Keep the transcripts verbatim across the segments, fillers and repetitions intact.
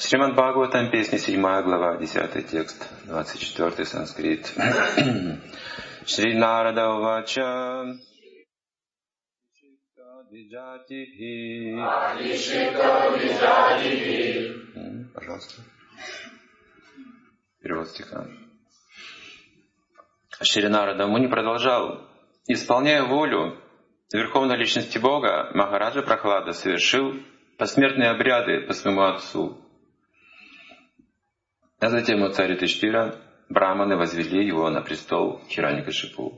Шримад Бхагаватам, песня седьмая глава, десятый текст, двадцать четвёртый санскрит. Шри Нарада Увача Пожалуйста. Перевод стиха. Шри Нарада Муни продолжал. Исполняя волю Верховной Личности Бога, Махараджа Прахлада совершил посмертные обряды по своему отцу. А затем у царя Юдхиштхира браманы возвели его на престол Хираньякашипу.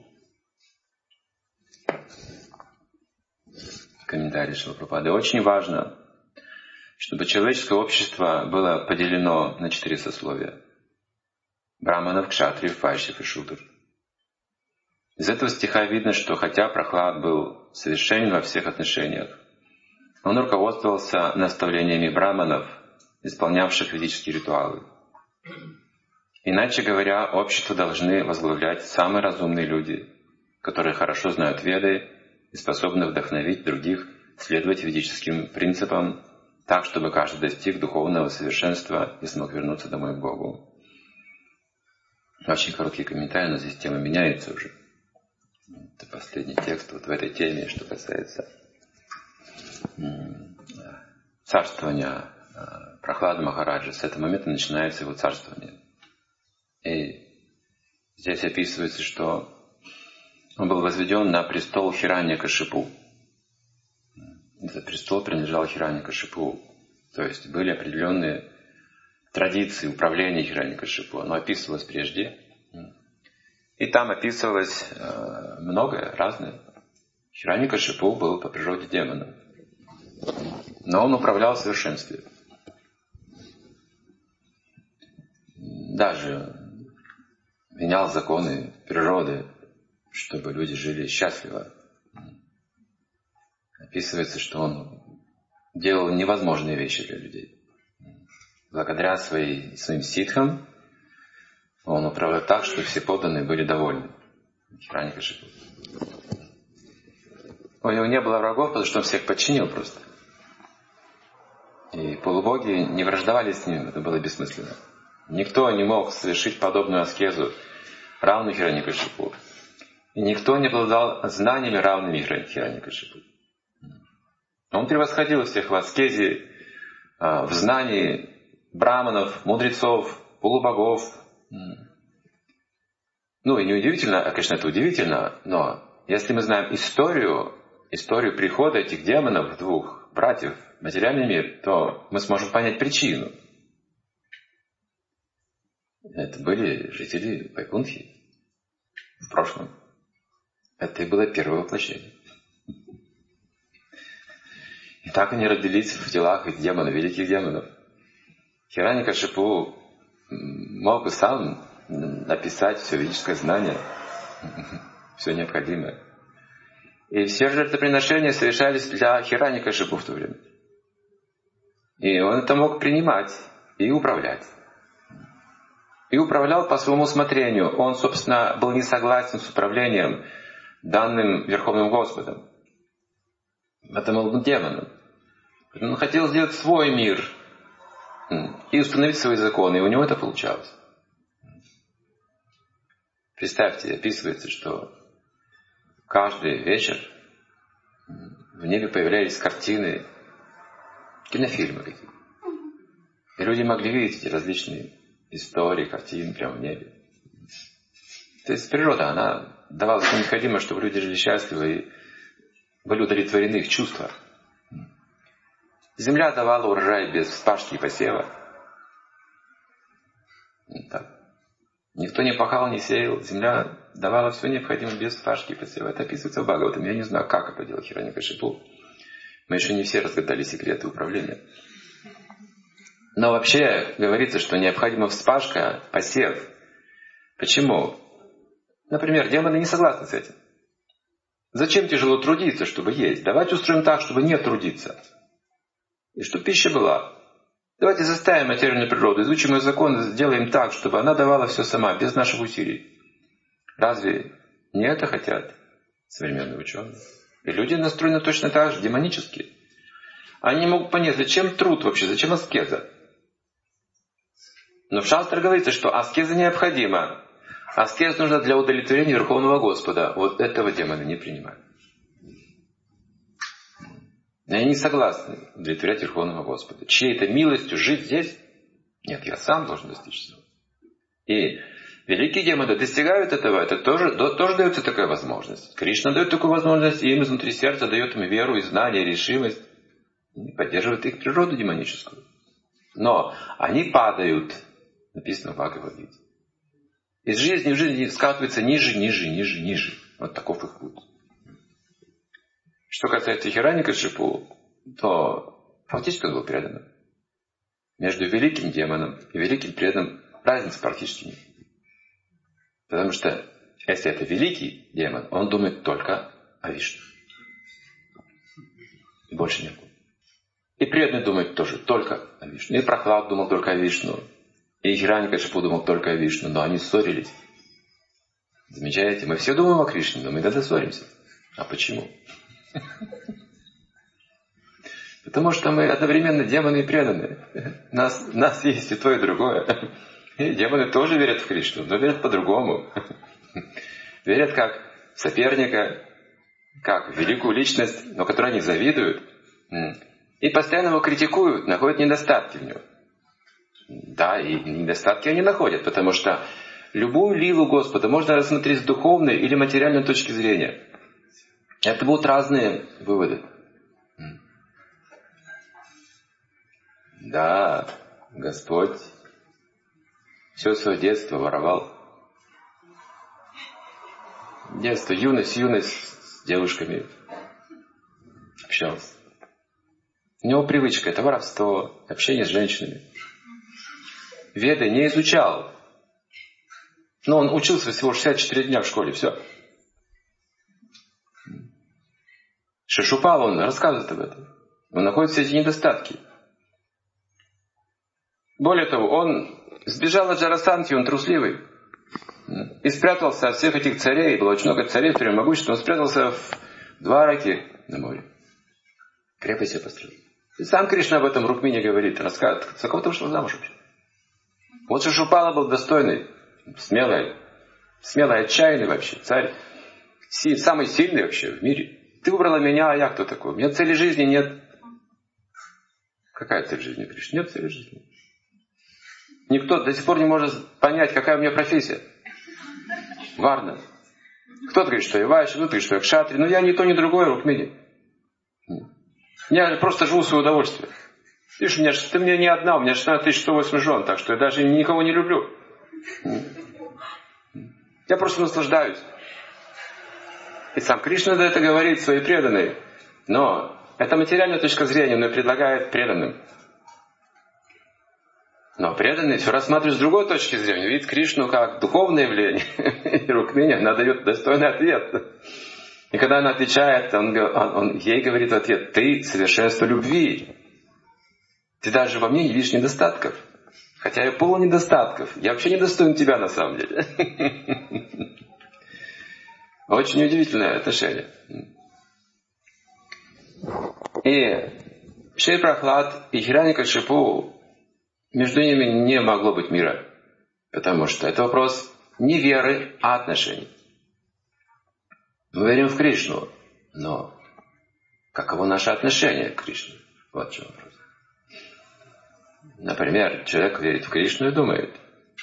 Комментарий Шрила Прабхупады. Очень важно, чтобы человеческое общество было поделено на четыре сословия. Браманов, кшатриев, вайшьев и шудр. Из этого стиха видно, что хотя Прахлад был совершенен во всех отношениях, он руководствовался наставлениями браманов, исполнявших ведические ритуалы. Иначе говоря, общество должны возглавлять самые разумные люди, которые хорошо знают Веды и способны вдохновить других следовать ведическим принципам так, чтобы каждый достиг духовного совершенства и смог вернуться домой к Богу. Очень короткий комментарий, но здесь тема меняется уже. Это последний текст вот в этой теме, что касается царствования Прахлада Махараджа. С этого момента начинается его царствование. И здесь описывается, что он был возведен на престол Хираньякашипу. Этот престол принадлежал Хираньякашипу. То есть были определенные традиции управления Хираньякашипу. Оно описывалось прежде. И там описывалось многое, разное. Хираньякашипу был по природе демоном. Но он управлял в совершенстве. Даже менял законы природы, чтобы люди жили счастливо. Описывается, что он делал невозможные вещи для людей. Благодаря своей, своим ситхам он управлял так, что все подданные были довольны. Хираньякашипу. У него не было врагов, потому что он всех подчинил просто. И полубоги не враждовали с ним, это было бессмысленно. Никто не мог совершить подобную аскезу, равную Хираньякашипу. И никто не обладал знаниями, равными Хираньякашипу. Он превосходил всех в аскезе, в знании браманов, мудрецов, полубогов. Ну и неудивительно, конечно, это удивительно, но если мы знаем историю, историю прихода этих демонов, двух братьев, в материальный мир, то мы сможем понять причину. Это были жители Вайкунтхи в прошлом. Это и было первое воплощение. И так они родились в телах этих демонов, великих демонов. Хираньякашипу мог бы сам написать все ведическое знание, все необходимое. И все жертвоприношения совершались для Хираньякашипу в то время. И он это мог принимать и управлять. И управлял по своему усмотрению. Он, собственно, был не согласен с управлением, данным Верховным Господом. Это был демоном. Он хотел сделать свой мир и установить свои законы, и у него это получалось. Представьте, описывается, что каждый вечер в небе появлялись картины, кинофильмы какие-то. И люди могли видеть эти различные истории, картины прямо в небе. То есть природа, она давала все необходимое, чтобы люди жили счастливы и были удовлетворены их чувства. Земля давала урожай без вспашки и посева. Так. Никто не пахал, не сеял. Земля давала все необходимое без вспашки и посева. Это описывается в Бхагаватам. Я не знаю, как это делал Хираньякашипу. Мы еще не все разгадали секреты управления. Но вообще говорится, что необходима вспашка, посев. Почему? Например, демоны не согласны с этим. Зачем тяжело трудиться, чтобы есть? Давайте устроим так, чтобы не трудиться. И чтобы пища была. Давайте заставим материальную природу, изучим ее законы, сделаем так, чтобы она давала все сама, без наших усилий. Разве не это хотят современные ученые? И люди настроены точно так же, демонически. Они не могут понять, зачем труд вообще, зачем аскеза? Но в шастрах говорится, что аскеза необходима. Аскеза нужна для удовлетворения Верховного Господа. Вот этого демоны не принимают. И они не согласны удовлетворять Верховного Господа. Чьей-то милостью жить здесь? Нет, я сам должен достичь этого. И великие демоны достигают этого, это тоже, тоже дается такая возможность. Кришна дает такую возможность, и им изнутри сердца дает им веру, и знание, и решимость. И поддерживает их природу демоническую. Но они падают, написано в Бхагавад-гите. Из жизни в жизнь скатываются ниже, ниже, ниже, ниже. Вот таков их путь. Что касается Хираньякашипу, то фактически он был преданным. Между великим демоном и великим преданным разницы практически нет. Потому что, если это великий демон, он думает только о Вишну. И больше нет. И преданный думает тоже только о Вишну. И Прохлад думал только о Вишну. И Хираньякашипу думал только о Вишну. Но они ссорились. Замечаете? Мы все думаем о Кришне, но мы иногда ссоримся. А почему? Потому что мы одновременно демоны и преданные. Нас, нас есть и то, и другое. И демоны тоже верят в Кришну, но верят по-другому. Верят как в соперника, как в великую личность, но которой они завидуют. И постоянно его критикуют, находят недостатки в нем. Да, и недостатки они находят, потому что любую лилу Господа можно рассмотреть с духовной или материальной точки зрения. Это будут разные выводы. Да, Господь все свое детство воровал. Детство, юность, юность с девушками общался. У него привычка — это воровство, общение с женщинами. Веды не изучал. Но он учился всего шестьдесят четыре дня в школе, все. Шишупал, он рассказывает об этом. Он находит все эти недостатки. Более того, он сбежал от Джарасандхи, он трусливый. И спрятался от всех этих царей. Было очень много царей, которые могущества. Он спрятался в Двараке на море. Крепость себе построил. И сам Кришна об этом Рукмини говорит, рассказывает. За кого ты вышел замуж вообще? Вот Шишупала был достойный, смелый, смелый, отчаянный вообще, царь. Самый сильный вообще в мире. Ты выбрала меня, а я кто такой? У меня цели жизни нет. Какая цель жизни, Кришна? Нет цели жизни. Никто до сих пор не может понять, какая у меня профессия. Варна. Кто-то говорит, что я вайши, кто-то говорит, что я кшатри. Но я ни то, ни другое, Рукмини. Я просто живу в свое удовольствие. Видишь, у меня, ты мне не одна, у меня шестнадцать тысяч сто восемь жен, так что я даже никого не люблю. Я просто наслаждаюсь. И сам Кришна это говорит, свои преданные. Но это материальная точка зрения, он ее предлагает преданным. Но преданный все рассматривает с другой точки зрения. Видит Кришну как духовное явление. И Рукмини, она дает достойный ответ. И когда она отвечает, он, он, он ей говорит в ответ: ты совершенство любви. Ты даже во мне не видишь недостатков. Хотя я полон недостатков. Я вообще не достоин тебя на самом деле. Очень удивительное отношение. И Шри Прохлад и Хираньякашипу, между ними не могло быть мира. Потому что это вопрос не веры, а отношений. Мы верим в Кришну, но каково наше отношение к Кришне? Вот в чем вопрос. Например, человек верит в Кришну и думает: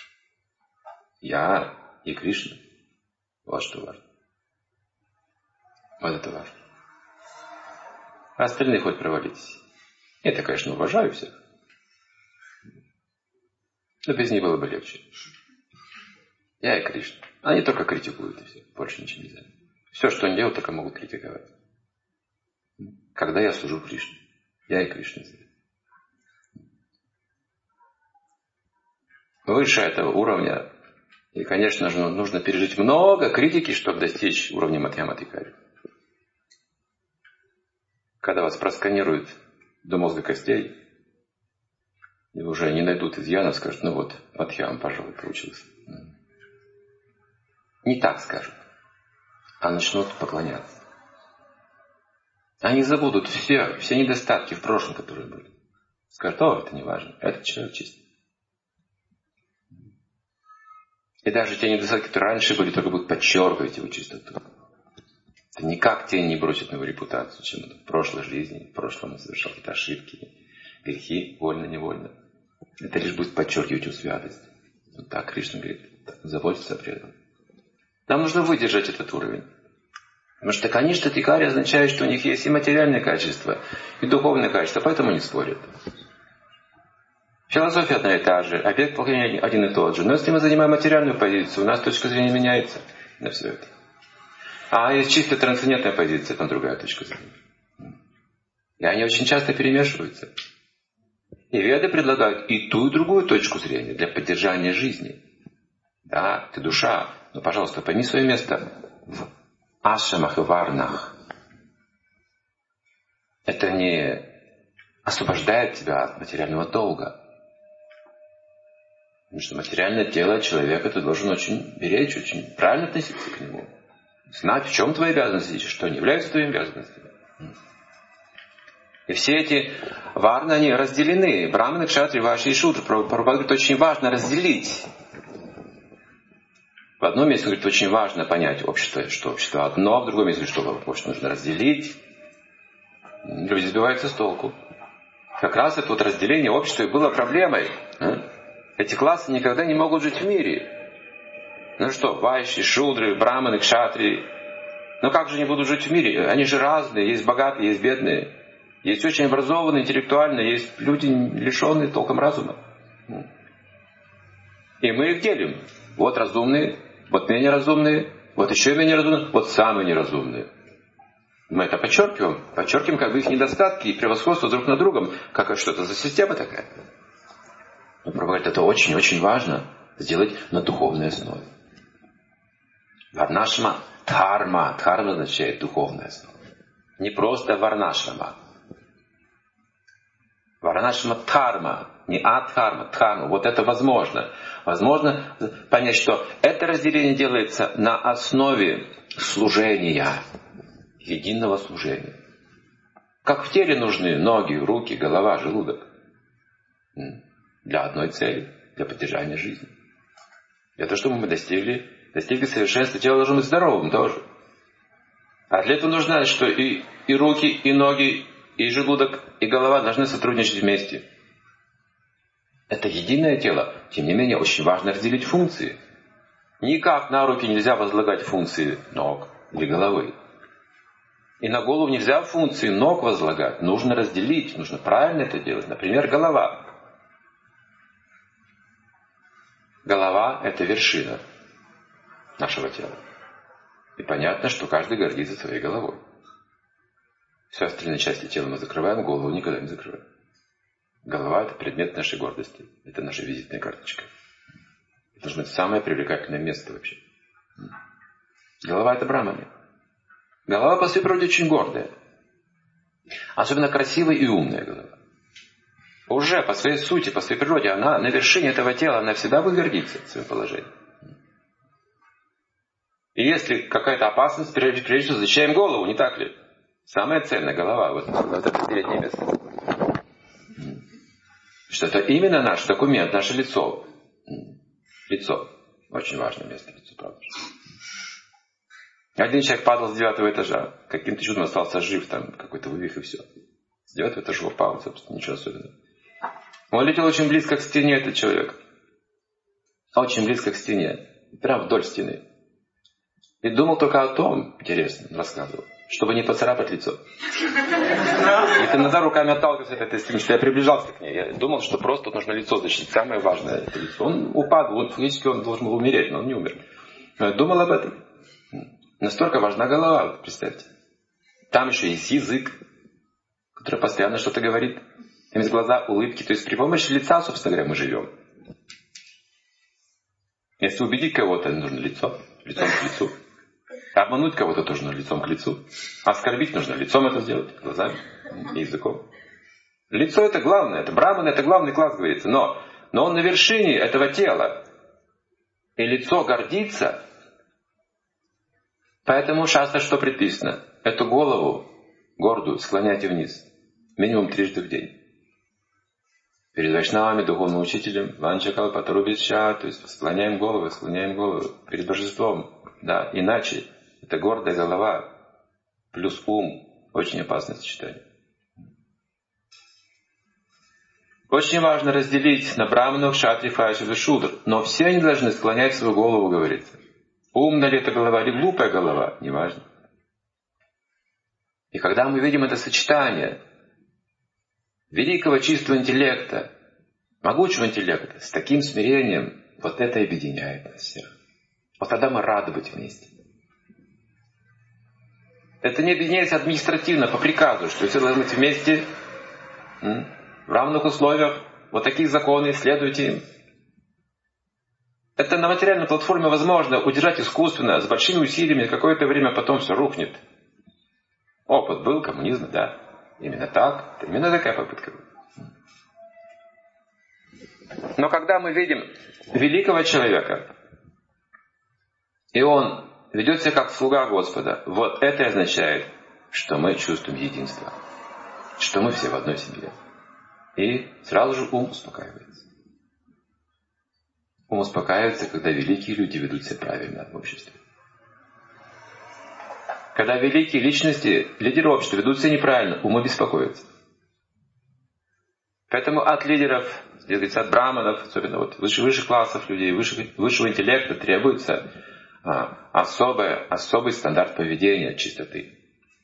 я и Кришна. Вот что важно. Вот это важно. А остальные хоть провалитесь. Я-то, конечно, уважаю всех. Но без них было бы легче. Я и Кришна. Они только критикуют и все. Больше ничего нельзя. Все, что они делают, только могут критиковать. Когда я служу Кришне, я и Кришна. Выше этого уровня. И, конечно же, нужно пережить много критики, чтобы достичь уровня Мадхьямадхикари. Когда вас просканируют до мозга костей, и уже не найдут изъянов, скажут: ну вот, Мадхьям, пожалуй, получился. Не так скажут, а начнут поклоняться. Они забудут все, все недостатки в прошлом, которые были. Скажут: о, это не важно, этот человек чистый. И даже те недостатки, которые раньше были, только будут подчеркивать его чистоту. Это никак тень не бросит на его репутацию, чем в прошлой жизни, в прошлом он совершал какие-то ошибки, грехи, вольно-невольно. Это лишь будет подчеркивать его святость. Вот так Кришна говорит, заботиться о преданном. Нам нужно выдержать этот уровень. Потому что, конечно, тикари означает, что у них есть и материальные качества, и духовные качества, поэтому не спорят. Философия одна и та же, объект поклонения один и тот же. Но если мы занимаем материальную позицию, у нас точка зрения меняется на все это. А есть чисто трансцендентная позиция, там другая точка зрения. И они очень часто перемешиваются. И веды предлагают и ту, и другую точку зрения для поддержания жизни. Да, ты душа, но, пожалуйста, пойми свое место в ашрамах и варнах. Это не освобождает тебя от материального долга. Потому что материальное тело человека ты должен очень беречь, очень правильно относиться к нему. Знать, в чем твои обязанности, что не являются твоими обязанностями. И все эти варны, они разделены. Браманы, кшатри, вайши и шудра. Прабхупада говорит, очень важно разделить. В одном месте, говорит, очень важно понять общество, что общество одно, а в другом месте, что общество нужно разделить. Люди сбиваются с толку. Как раз это вот разделение общества и было проблемой. Эти классы никогда не могут жить в мире. Ну что, вайши, шудры, браманы, кшатри. Ну как же они будут жить в мире? Они же разные, есть богатые, есть бедные. Есть очень образованные, интеллектуальные, есть люди, лишенные толком разума. И мы их делим. Вот разумные, вот менее разумные, вот еще менее разумные, вот самые неразумные. Мы это подчеркиваем. Подчеркиваем как бы их недостатки и превосходство друг над другом. Как что это за система такая? Но Прабхупада говорит, это очень-очень важно сделать на духовной основе. Варнашма дхарма. Дхарма означает духовная основа. Не просто варнашма. Варнашма дхарма. Не адхарма, дхарма. Вот это возможно. Возможно понять, что это разделение делается на основе служения. Единого служения. Как в теле нужны ноги, руки, голова, желудок. Для одной цели. Для поддержания жизни. Для того, чтобы мы достигли, достигли совершенства, тело должно быть здоровым тоже. А для этого нужно, что и, и руки, и ноги, и желудок, и голова должны сотрудничать вместе. Это единое тело. Тем не менее, очень важно разделить функции. Никак на руки нельзя возлагать функции ног или головы. И на голову нельзя функции ног возлагать. Нужно разделить, нужно правильно это делать. Например, голова. Голова – это вершина нашего тела. И понятно, что каждый гордится своей головой. Все остальные части тела мы закрываем, голову никогда не закрываем. Голова – это предмет нашей гордости. Это наша визитная карточка. Это должно быть самое привлекательное место вообще. Голова – это браманы. Голова по своей природе очень гордая. Особенно красивая и умная голова. Уже по своей сути, по своей природе, она на вершине этого тела, она всегда будет гордиться своим положением. И если какая-то опасность, прежде всего защищаем голову, не так ли? Самая ценная голова, вот, вот это среднее место. Что это именно наш документ, наше лицо. Лицо. Очень важное место, лицо, правда. Один человек падал с девятого этажа. Каким-то чудом остался жив, там какой-то вывих и все. С девятого этажа упал, собственно, ничего особенного. Он летел очень близко к стене, этот человек. Очень близко к стене. Прямо вдоль стены. И думал только о том, интересно, он рассказывал, чтобы не поцарапать лицо. И иногда руками отталкивался от этой стены, что я приближался к ней. Я думал, что просто нужно лицо защитить. Самое важное это лицо. Он упал, он, фактически он должен был умереть, но он не умер. Но я думал об этом. Настолько важна голова, представьте. Там еще есть язык, который постоянно что-то говорит. Там есть глаза, улыбки. То есть при помощи лица, собственно говоря, мы живем. Если убедить кого-то, нужно лицо. Лицом к лицу. Обмануть кого-то тоже нужно лицом к лицу. Оскорбить нужно лицом это сделать. Глазами и языком. Лицо это главное. Это браман, это главный класс, говорится. Но, но он на вершине этого тела. И лицо гордится. Поэтому шастра что предписано? Эту голову гордую склоняйте вниз. Минимум трижды в день. перед вайшнавами, духовным учителем, ванчакалпатарубхища, то есть склоняем головы, склоняем головы перед божеством. Да, иначе это гордая голова плюс ум. Очень опасное сочетание. Очень важно разделить на браманов, кшатриев, вайшьев и шудр. Но все они должны склонять свою голову, говорится. Умная ли это голова или глупая голова, неважно. И когда мы видим это сочетание великого чистого интеллекта, могучего интеллекта, с таким смирением, вот это объединяет нас всех. Вот тогда мы рады быть вместе. Это не объединяется административно, по приказу, что все должны быть вместе, в равных условиях, вот такие законы, следуйте им. Это на материальной платформе возможно удержать искусственно, с большими усилиями, какое-то время потом все рухнет. Опыт был, коммунизм, да. Именно так, именно такая попытка была. Но когда мы видим великого человека, и он ведет себя как слуга Господа, вот это означает, что мы чувствуем единство, что мы все в одной семье. И сразу же ум успокаивается. Ум успокаивается, когда великие люди ведут себя правильно в обществе. Когда великие личности, лидеры общества ведут себя неправильно, ум беспокоится. Поэтому от лидеров, от браманов, особенно вот выше, выше классов людей, выше, высшего интеллекта требуется а, особое, особый стандарт поведения, чистоты.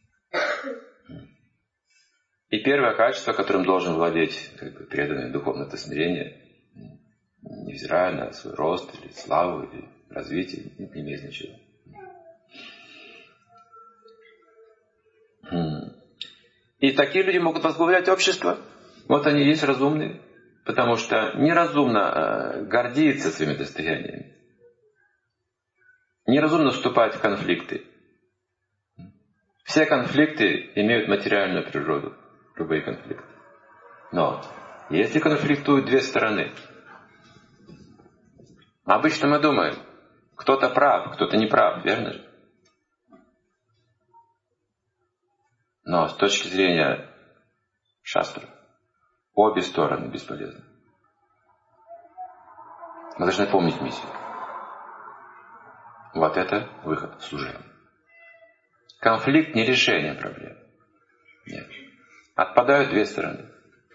И первое качество, которым должен владеть как бы, преданный духовно, это смирение, невзирая на свой рост, или славу, или развитие, не имеет значения. И такие люди могут возглавлять общество. Вот они есть разумные, потому что неразумно гордиться своими достояниями. Неразумно вступать в конфликты. Все конфликты имеют материальную природу. Любые конфликты. Но если конфликтуют две стороны, обычно мы думаем, кто-то прав, кто-то не прав, верно же? Но с точки зрения шастры, обе стороны бесполезны. Мы должны помнить миссию. Вот это выход в служение. Конфликт не решение проблем. Нет. Отпадают две стороны.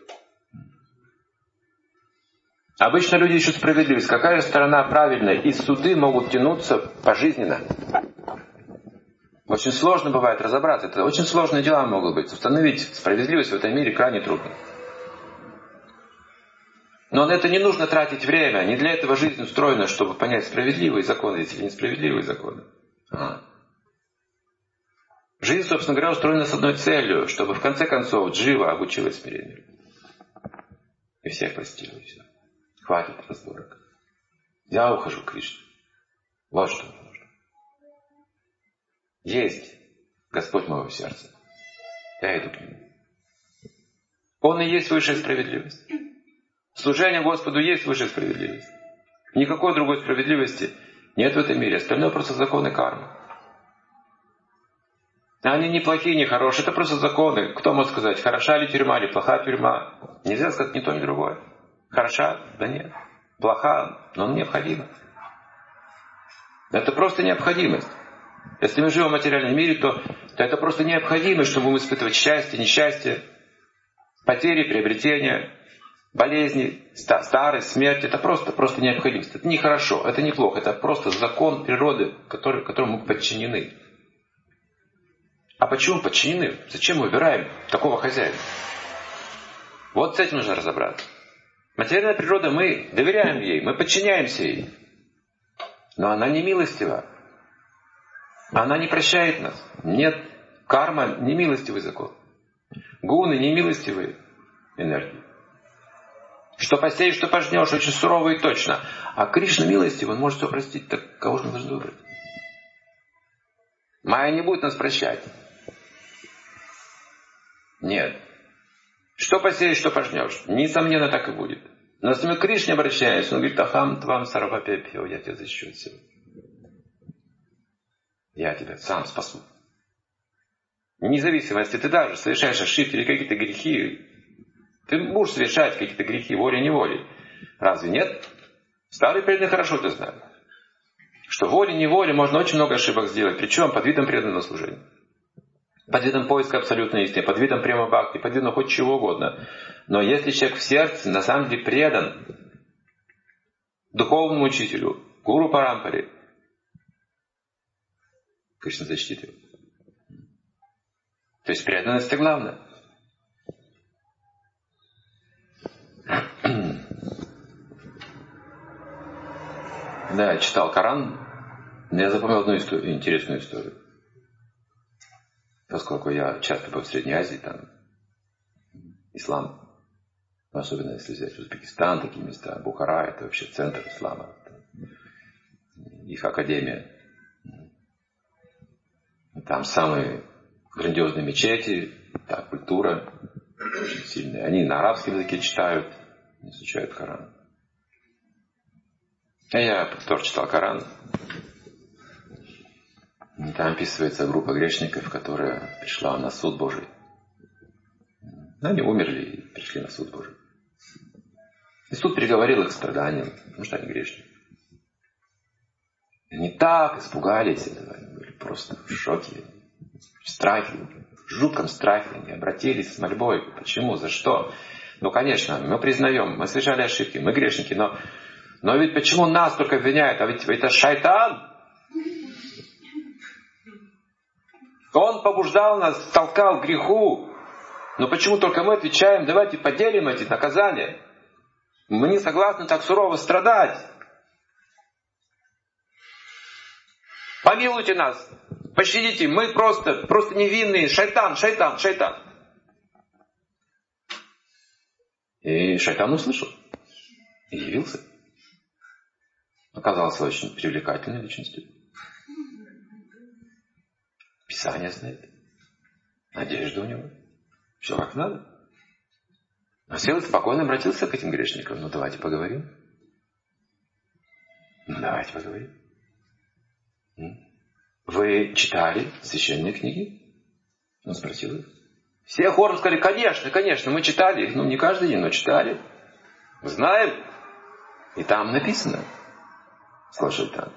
Обычно люди ищут справедливость. Какая сторона правильная? И суды могут тянуться пожизненно. Очень сложно бывает разобраться. Это очень сложные дела могут быть. Установить справедливость в этом мире крайне трудно. Но на это не нужно тратить время. Не для этого жизнь устроена, чтобы понять, справедливые законы или несправедливые законы. А. Жизнь, собственно говоря, устроена с одной целью, чтобы в конце концов джива обучилась смирению. И всех простила, и все. Хватит разборок. Я ухожу к Кришне. Вот что мне нужно. Есть Господь моего сердца. Я иду к Нему. Он и есть высшая справедливость. Служение Господу есть высшая справедливость. Никакой другой справедливости нет в этом мире. Остальное просто законы кармы. Они не плохие, не хорошие. Это просто законы. Кто может сказать, хороша ли тюрьма или плохая тюрьма? Нельзя сказать ни то, ни другое. Хороша? Да нет. Плоха? Но необходима. Это просто необходимость. Если мы живем в материальном мире, то, то это просто необходимость, чтобы мы испытывать счастье, несчастье, потери, приобретения, болезни, старость, смерть. Это просто, просто необходимость. Это не хорошо, это не плохо. Это просто закон природы, который, которому мы подчинены. А почему подчинены? Зачем мы выбираем такого хозяина? Вот с этим нужно разобраться. Материальная природа, мы доверяем ей, мы подчиняемся ей. Но она не милостива. Она не прощает нас. Нет, карма не милостивый закон. Гуны не милостивые энергии. Что посеешь, что пожнешь, очень сурово и точно. А Кришна милостив, Он может все простить. Так кого же мы должны выбрать? Майя не будет нас прощать. Нет. Что посеешь, что пожнешь. Несомненно, так и будет. Но если мы к Кришне обращаемся, Он говорит, ахам твам сарвапепьо, я тебя защищу от всего. Я тебя сам спасу. Независимо, если ты даже совершаешь ошибки или какие-то грехи, Ты будешь совершать какие-то грехи волей-неволей. Разве нет? Старые преданные хорошо это знают. Что волей-неволей можно очень много ошибок сделать. Причем под видом преданного служения. Под видом поиска абсолютной истины, под видом према-бхакти, под видом хоть чего угодно. Но если человек в сердце на самом деле предан духовному учителю, гуру парампаре, Кришна защитит его. То есть преданность это главное. Да, я читал Коран, но я запомнил одну историю, интересную историю. Поскольку я часто был в Средней Азии, там ислам, особенно если взять Узбекистан, такие места, Бухара, это вообще центр ислама, их академия. Там самые грандиозные мечети, та культура сильная. Они на арабском языке читают, изучают Коран. А я тоже читал Коран. И там описывается группа грешников, которая пришла на суд Божий. Они умерли и пришли на суд Божий. И суд приговорил их к страданиям, потому что они грешники. И они так испугались этого, они были просто в шоке, в страхе, в жутком страхе. Они обратились с мольбой. Почему? За что? Ну, конечно, мы признаем, мы совершали ошибки, мы грешники, но, но ведь почему нас только обвиняют? А ведь это шайтан. Он побуждал нас, толкал к греху. Но почему только мы отвечаем, давайте поделим эти наказания? Мы не согласны так сурово страдать. Помилуйте нас, пощадите, мы просто, просто невинные. Шайтан, шайтан, шайтан. И шайтан услышал. И явился. Оказался очень привлекательной личностью. Писание знает. Надежда у него. Все как надо. А сел и спокойно обратился к этим грешникам. Ну давайте поговорим. Ну давайте поговорим. Вы читали священные книги? Он спросил их. Все хором сказали, конечно, конечно, мы читали их. Ну не каждый день, но читали. Знаем. И там написано. Сказал шайтан.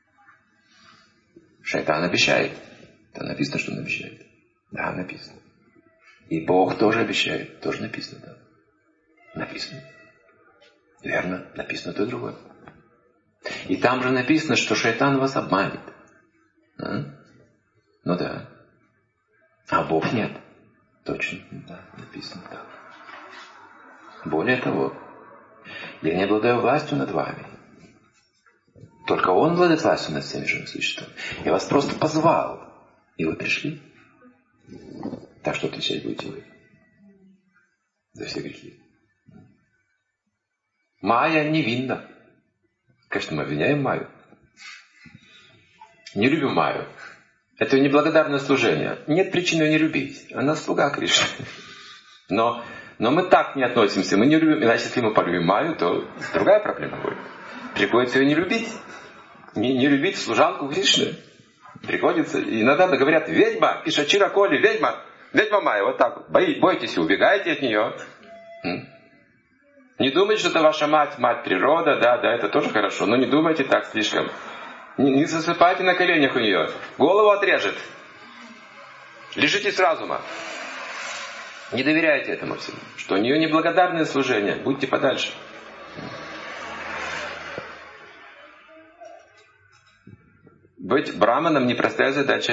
Шайтан обещает. Там написано, что он обещает. Да, написано. И Бог тоже обещает. Тоже написано, да. Написано. Верно, написано то и другое. И там же написано, что шайтан вас обманет. А? Ну да. А Бог нет. Точно, да, написано так. Более того, я не обладаю властью над вами. Только Он владеет властью над всеми живыми существами. Я вас просто позвал. И вы пришли. Так что отвечать будете вы? За все грехи. Майя невинна. Конечно, мы обвиняем Майю. Не любим Майю. Это неблагодарное служение. Нет причин ее не любить. Она слуга Кришны. Но, но мы так не относимся. Мы не любим. Иначе, если мы полюбим Майю, то другая проблема будет. Приходится ее не любить. Не, не любить служанку Кришны. Приходится. Иногда говорят, ведьма, Пишачира Коли, ведьма, ведьма Майя. Вот так вот. Боитесь, бойтесь, убегайте от нее. Не думайте, что это ваша мать, мать природа. Да, да, это тоже хорошо. Но не думайте так слишком. Не засыпайте на коленях у нее. Голову отрежет. Лишитесь разума. Не доверяйте этому всему. Что у нее неблагодарное служение. Будьте подальше. Быть браманом непростая задача.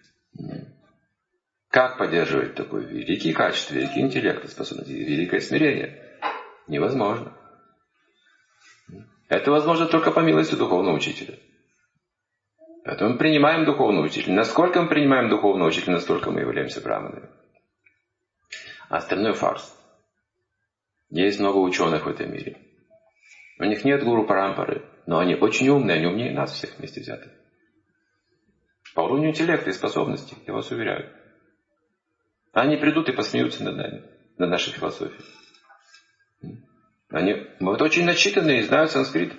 Как поддерживать такое великие качества, великий интеллект, способность, великое смирение? Невозможно. Это возможно только по милости духовного учителя. Поэтому мы принимаем духовного учителя. Насколько мы принимаем духовного учителя, настолько мы являемся браманами. А остальное фарс. Есть много ученых в этом мире. У них нет гуру парампары, но они очень умные, они умнее нас всех вместе взятых. По уровню интеллекта и способностей, я вас уверяю. Они придут и посмеются над нами, над нашей философией. Они вот очень начитанные и знают санскрит.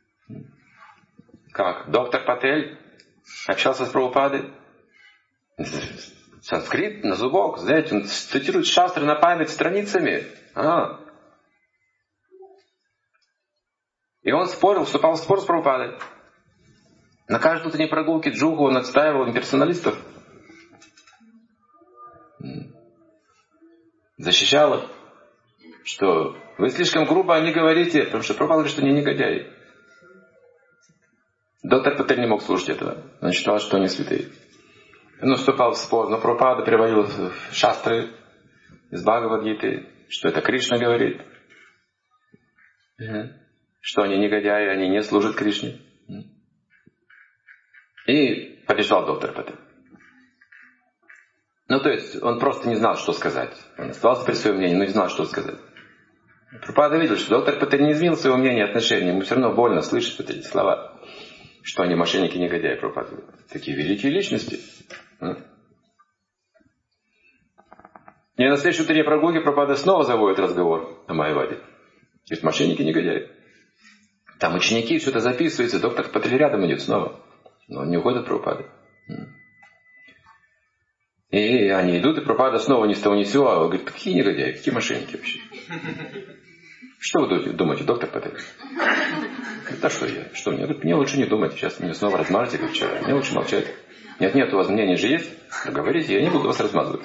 Как доктор Патель общался с Прабхупадой. Санскрит на зубок, знаете, он цитирует шастры на память страницами. А. И он спорил, вступал в спор с Прабхупадой. На каждой утренней прогулке Джугу он отстаивал имперсоналистов. Защищал их, что вы слишком грубо не говорите, потому что Прабхупада говорит, что они негодяи. Доктор Патель не мог слушать этого. Он считал, что они святые. Он вступал в спор, но Прабхупада приводил в шастры из Бхагавад-гиты, что это Кришна говорит. Что они негодяи, они не служат Кришне. И побеждал доктор Патель. Ну, то есть, он просто не знал, что сказать. Он оставался при своем мнении, но не знал, что сказать. Прабхупада видел, что доктор Патель не изменил своего мнения и отношения. Ему все равно больно слышать вот эти слова, что они мошенники, негодяи. Прабхупада. Такие великие личности. И на следующей утренней прогулке Прабхупада снова заводит разговор о Майяваде. Говорит, мошенники, негодяи. Там ученики, все это записывается, доктор Патель рядом идет снова. Но он не уходит от Прабхупады. И они идут, и Прабхупада снова ни с того ни с сего. Говорит, какие негодяи, какие мошенники вообще? Что вы думаете, доктор Патель? Говорит, да что я? Что мне? Говорит, мне лучше не думать. Сейчас меня снова размажете, как вчера. Мне лучше молчать. Нет, нет, у вас мнение же есть. Говорите, я не буду вас размазывать.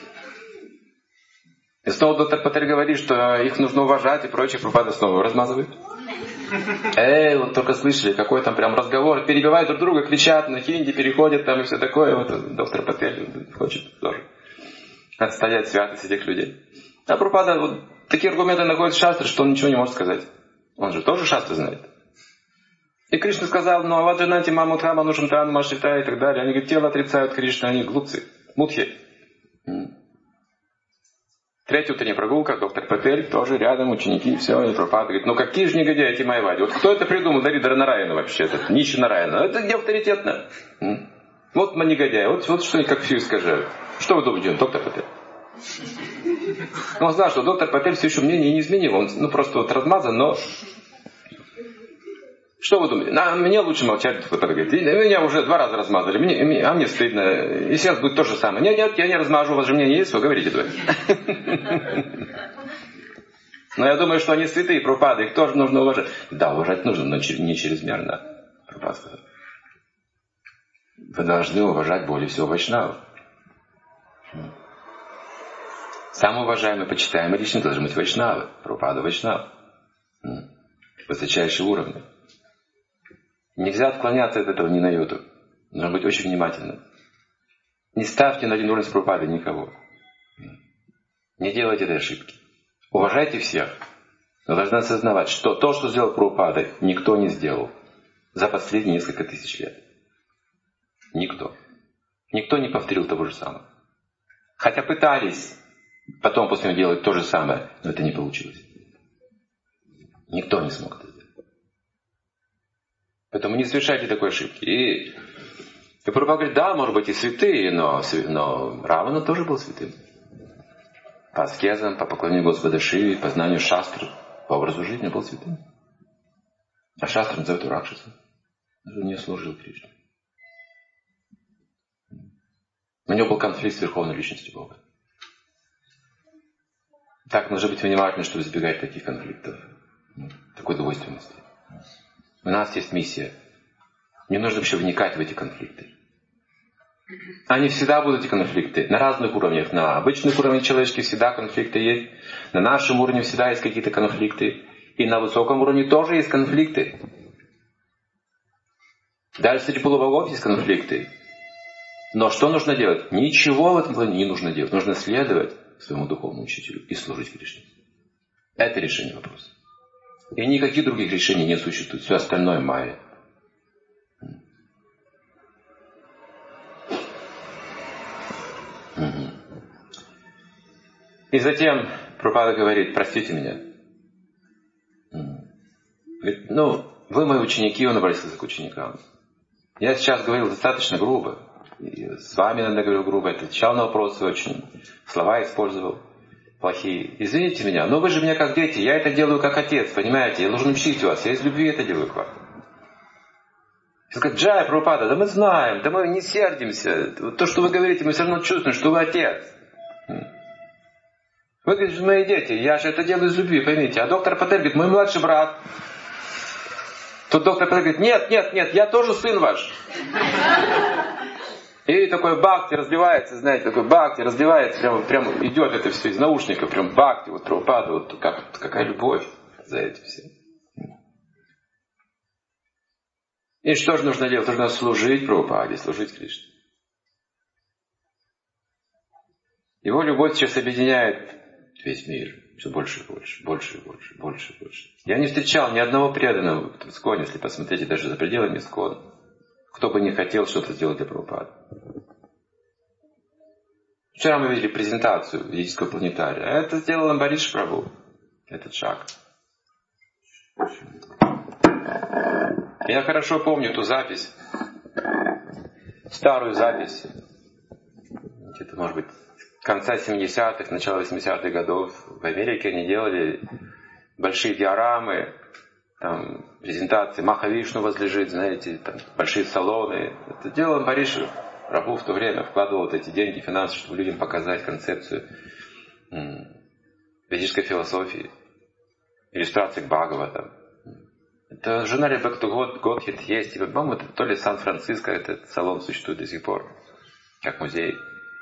И снова доктор Патель говорит, что их нужно уважать и прочее. Прабхупада снова размазывает. Эй, вот только слышали, какой там прям разговор. Перебивают друг друга, кричат, на хинди переходят там и все такое. Вот доктор Патель хочет тоже отстоять святость этих людей. А Прабхупада вот такие аргументы находит в шастре, что он ничего не может сказать. Он же тоже шастры знает. И Кришна сказал, ну а вот жена Тима Мудхама Нушантан Машита и так далее. Они говорят, тело отрицают Кришну, они глупцы, мудхи. Третья утренняя прогулка, доктор Патель, тоже рядом, ученики, все, и Прабхупада говорит, ну какие же негодяи эти Майявади? Вот кто это придумал, Даридара Нараяна вообще, этот Ничи Нараяна? Это не авторитетно. Вот мы негодяи, вот, вот что они как все искажают. Что вы думаете, доктор Патель? Он знал, что доктор Патель все еще мнение не изменил, он ну, просто вот размазан, но... Что вы думаете? На, мне лучше молчать, говорит. Меня уже два раза размазали, мне, а мне стыдно. И сейчас будет то же самое. Нет, нет, я не размажу, у вас же мнение есть, вы говорите двое. Но я думаю, что они святые, Прабхупада, их тоже нужно уважать. Да, уважать нужно, но не чрезмерно. Прабхупада сказал. Вы должны уважать более всего вайшнавов. Самый уважаемый, почитаемый личность должен быть вайшнавы. Прабхупада вайшнав. Высочайший уровень. Нельзя отклоняться от этого ни на йоту. Нужно быть очень внимательным. Не ставьте на один уровень с Прабхупадой никого. Не делайте этой ошибки. Уважайте всех. Но должны осознавать, что то, что сделал Прабхупада, никто не сделал за последние несколько тысяч лет. Никто. Никто не повторил того же самого. Хотя пытались потом после него делать то же самое, но это не получилось. Никто не смог это сделать. Поэтому не совершайте такой ошибки. И, и Прабхупада говорит, да, может быть и святые, но, но Равана тоже был святым. По аскезам, по поклонению Господа Шиве, по знанию шастр, по образу жизни был святым. А шастр называют Ракшасом. Он не служил Кришне. У него был конфликт с верховной личностью Бога. Так нужно быть внимательным, чтобы избегать таких конфликтов, такой двойственности. У нас есть миссия. Не нужно вообще вникать в эти конфликты. Они всегда будут, эти конфликты, на разных уровнях. На обычных уровнях человеческих всегда конфликты есть. На нашем уровне всегда есть какие-то конфликты. И на высоком уровне тоже есть конфликты. Даже среди полубогов есть конфликты. Но что нужно делать? Ничего в этом плане не нужно делать. Нужно следовать своему духовному учителю и служить Кришне. Это решение вопроса. И никаких других решений не существует. Все остальное майя. И затем Прабхупада говорит, простите меня. Говорит, ну, вы мои ученики, он обратился к ученикам. Я сейчас говорил достаточно грубо. И с вами, наверное, говорил грубо. Я отвечал на вопросы очень. Слова использовал плохие. Извините меня, но вы же меня как дети. Я это делаю как отец, понимаете? Я должен учить вас. Я из любви это делаю к вам. И сказать, Джай, Прабхупада, да мы знаем, да мы не сердимся. То, что вы говорите, мы все равно чувствуем, что вы отец. Вы, говорит, мои дети, я же это делаю из любви, поймите. А доктор Патель говорит, мой младший брат. Тут доктор Патель говорит, нет, нет, нет, я тоже сын ваш. И такой бхакти разбивается, знаете, такой бхакти разбивается, прям, прям идет это все из наушников, прям бхакти, вот Прабхупада, вот как, какая любовь за этим всем. И что же нужно делать? Нужно служить Прабхупаде, служить Кришне. Его любовь сейчас объединяет весь мир. Все больше и больше, больше и больше, больше и больше. Я не встречал ни одного преданного в Исконе, если посмотрите даже за пределами Искона, кто бы не хотел что-то сделать для Прабхупады. Вчера мы видели презентацию ведического планетария. Это сделал Амбариш Прабху. Этот шаг. Я хорошо помню ту запись. Старую запись. Где-то, может быть, конца семидесятых, начала восьмидесятых годов. В Америке они делали большие диорамы. Там презентации Махавишну возлежит, знаете, там большие салоны. Это делал Амбариш Прабху в то время, вкладывал вот эти деньги, финансы, чтобы людям показать концепцию ведической философии, иллюстрации к Бхагаватам. Это в журнале Back to God, Godhead есть. И, по-моему, это то ли Сан-Франциско, этот салон существует до сих пор, как музей.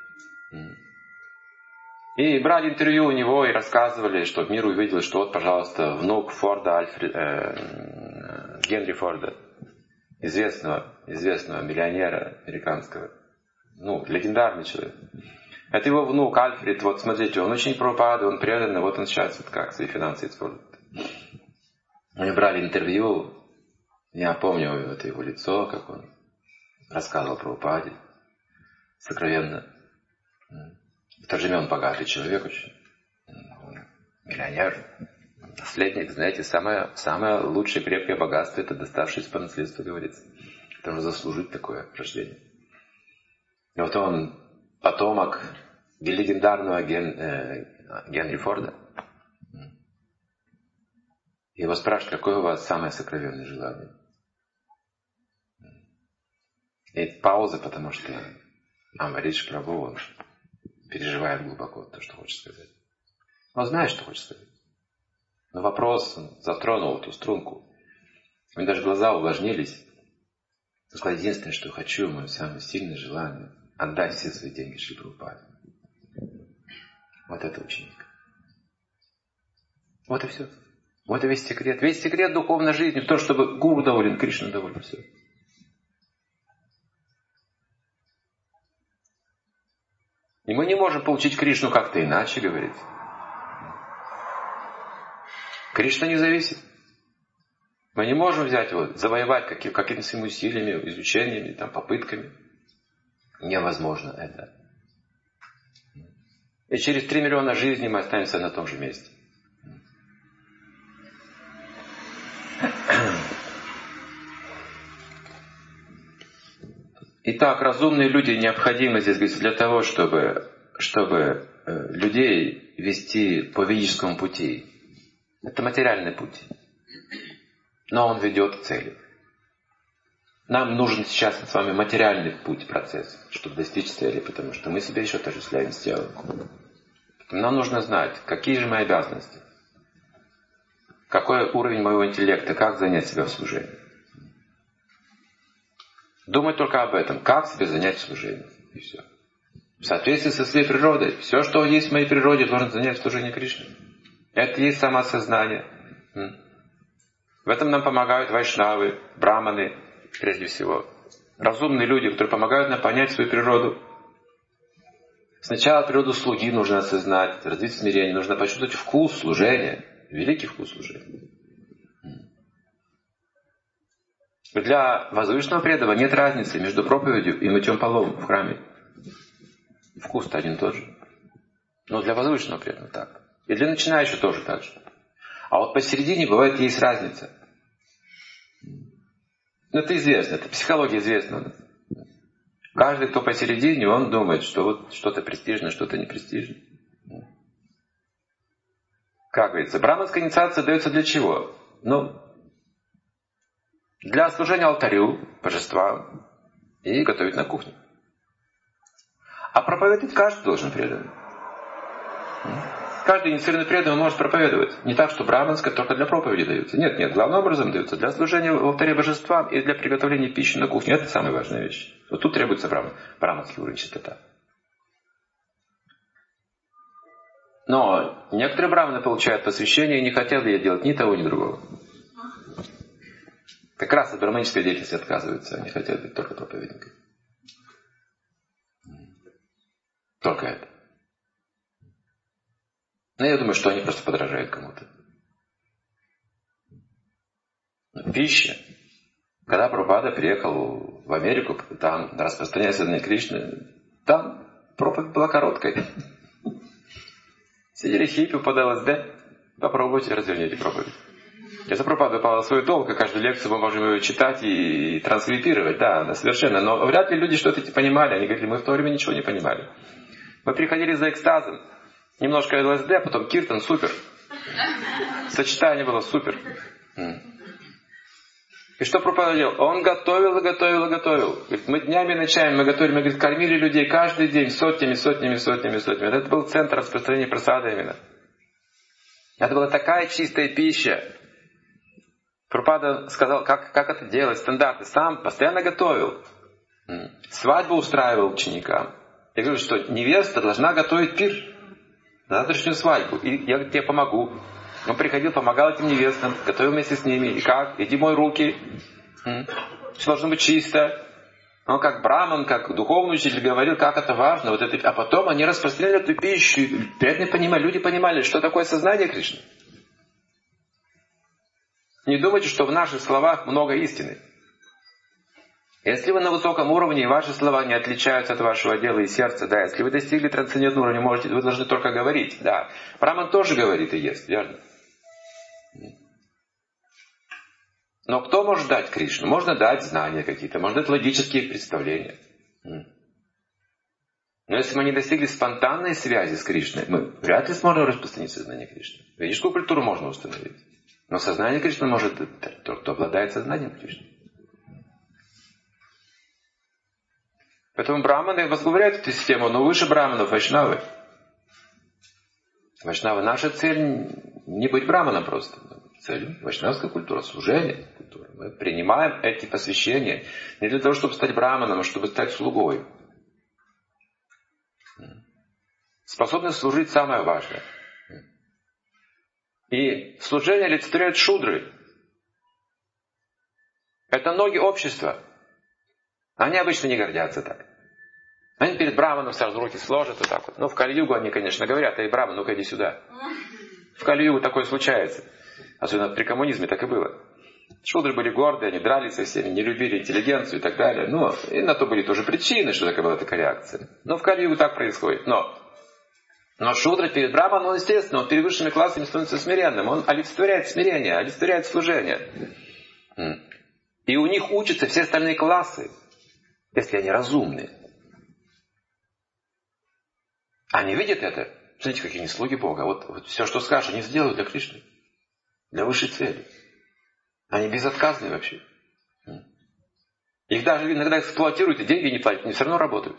И брали интервью у него и рассказывали, что мир увидел, что вот, пожалуйста, внук Форда, Альфред, э, Генри Форда, известного, известного миллионера американского, ну, легендарный человек. Это его внук Альфред, вот смотрите, он очень Прабхупада, он преданный, вот он сейчас вот как свои финансы использует. Мы брали интервью, я помню это его лицо, как он рассказывал про Прабхупаде, сокровенно. В то же время он богатый человек очень, миллионер, наследник, знаете, самое, самое лучшее крепкое богатство — это доставшееся по наследству, говорится. Это нужно заслужить такое рождение. И вот он потомок легендарного Ген, э, Генри Форда. И его спрашивают, какое у вас самое сокровенное желание? И пауза, потому что Амбариш Прабху, он переживает глубоко то, что хочет сказать. Он знает, что хочет сказать. Но вопрос затронул эту струнку. У него даже глаза увлажнились. Он сказал, единственное, что хочу, мое самое сильное желание — отдать все свои деньги Шри Прабхупаде. Вот это ученик. Вот и все. Вот и весь секрет. Весь секрет духовной жизни в том, чтобы гуру доволен, Кришна доволен. Все. И мы не можем получить Кришну как-то иначе, говорит. Кришна не зависит. Мы не можем взять его, завоевать каким, какими-то своими усилиями, изучениями, там, попытками. Невозможно это. И через три миллиона жизней мы останемся на том же месте. Итак, разумные люди необходимы здесь, говорится, для того, чтобы, чтобы людей вести по ведическому пути. Это материальный путь. Но он ведет к цели. Нам нужен сейчас с вами материальный путь, процесс, чтобы достичь цели, потому что мы себя еще отождествляем с телом. Нам нужно знать, какие же мои обязанности, какой уровень моего интеллекта, как занять себя в служении. Думать только об этом, как себя занять в служении. И все. В соответствии со своей природой. Все, что есть в моей природе, должен занять в служении Кришне. Это и есть самоосознание. В этом нам помогают вайшнавы, браманы, прежде всего. Разумные люди, которые помогают нам понять свою природу. Сначала природу слуги нужно осознать, развить смирение, нужно почувствовать вкус служения, великий вкус служения. Для возвышенного преданного нет разницы между проповедью и мытьем полов в храме. Вкус-то один и тот же. Но для возвышенного преданного так. И для начинающего тоже так же. А вот посередине бывает есть разница. Это известно, это психология известна. Каждый, кто посередине, он думает, что вот что-то престижное, что-то не престижное. Как говорится, браманская инициация дается для чего? Ну, для служения алтарю, божествам и готовить на кухне. А проповедовать каждый должен преданный. каждый инициированный преданный может проповедовать. Не так, что браманское только для проповеди даются. Нет, нет, главным образом даются для служения в алтаре божествам и для приготовления пищи на кухне. Это самая важная вещь. Вот тут требуется брам, браманский уровень чистота. Но некоторые браманы получают посвящение и не хотят я делать ни того, ни другого. Как раз от браманической деятельности отказываются. Они хотят быть только проповедниками. Только это. Но я думаю, что они просто подражают кому-то. Пища. Когда Прабхупада приехал в Америку, там распространять сознание Кришны, там проповедь была короткой. Сидели хиппи под ЛСД. Попробуйте, разверните проповедь. Если Прабхупада выполнял свой долг, и каждую лекцию мы можем ее читать и транскрипировать, да, совершенно. Но вряд ли люди что-то понимали. Они говорили, мы в то время ничего не понимали. Мы приходили за экстазом. Немножко ЛСД, а потом киртан, супер. Сочетание было супер. И что Прабхупада делал? Он готовил и готовил и готовил. Говорит, мы днями и ночами мы готовили, мы говорит, кормили людей каждый день сотнями, сотнями, сотнями, сотнями. Это был центр распространения прасада именно. Это была такая чистая пища. Прабхупада сказал, как, как это делать, стандарты. Сам постоянно готовил. Свадьбу устраивал ученикам. Я говорю, что невеста должна готовить пир на завтрашнюю свадьбу. И я тебе помогу. Он приходил, помогал этим невестам, готовил вместе с ними. И как? Иди мой руки. Все должно быть чисто. Он как браман, как духовный учитель говорил, как это важно. Вот это... А потом они распространяли эту пищу. Преданные понимали, люди понимали, что такое сознание Кришны. Не думайте, что в наших словах много истины. Если вы на высоком уровне, и ваши слова не отличаются от вашего дела и сердца, да, если вы достигли трансцендентного уровня, можете, вы должны только говорить, да. Браман тоже говорит и ест, верно? Но кто может дать Кришну? Можно дать знания какие-то, можно дать логические представления. Но если мы не достигли спонтанной связи с Кришной, мы вряд ли сможем распространить сознание Кришны. Ведическую культуру можно установить. Но сознание Кришны может тот, кто обладает сознанием Кришны. Поэтому браманы возглавляют эту систему, но выше браманов вайшнавы. Вайшнавы, наша цель не быть браманом просто. Цель вайшнавская культура, служение культуры. Мы принимаем эти посвящения не для того, чтобы стать браманом, а чтобы стать слугой. Способность служить самое важное. И служение олицетворяет шудры. Это ноги общества. Они обычно не гордятся так. Они перед браманом сразу руки сложат вот так вот. Ну, в Кали-югу они, конечно, говорят, эй, браман, ну-ка иди сюда. В Кали-югу такое случается. Особенно при коммунизме так и было. Шудры были гордые, они дрались со всеми, не любили интеллигенцию и так далее. Ну, и на то были тоже причины, что такая была такая реакция. Но в Кали-югу так происходит. Но, но шудра перед браманом, он, естественно, он перед высшими классами становится смиренным. Он олицетворяет смирение, олицетворяет служение. И у них учатся все остальные классы, если они разумные. Они видят это. Смотрите, какие они слуги Бога. Вот, вот все, что скажешь, они сделают для Кришны. Для высшей цели. Они безотказны вообще. Их даже иногда эксплуатируют, и деньги не платят, они все равно работают.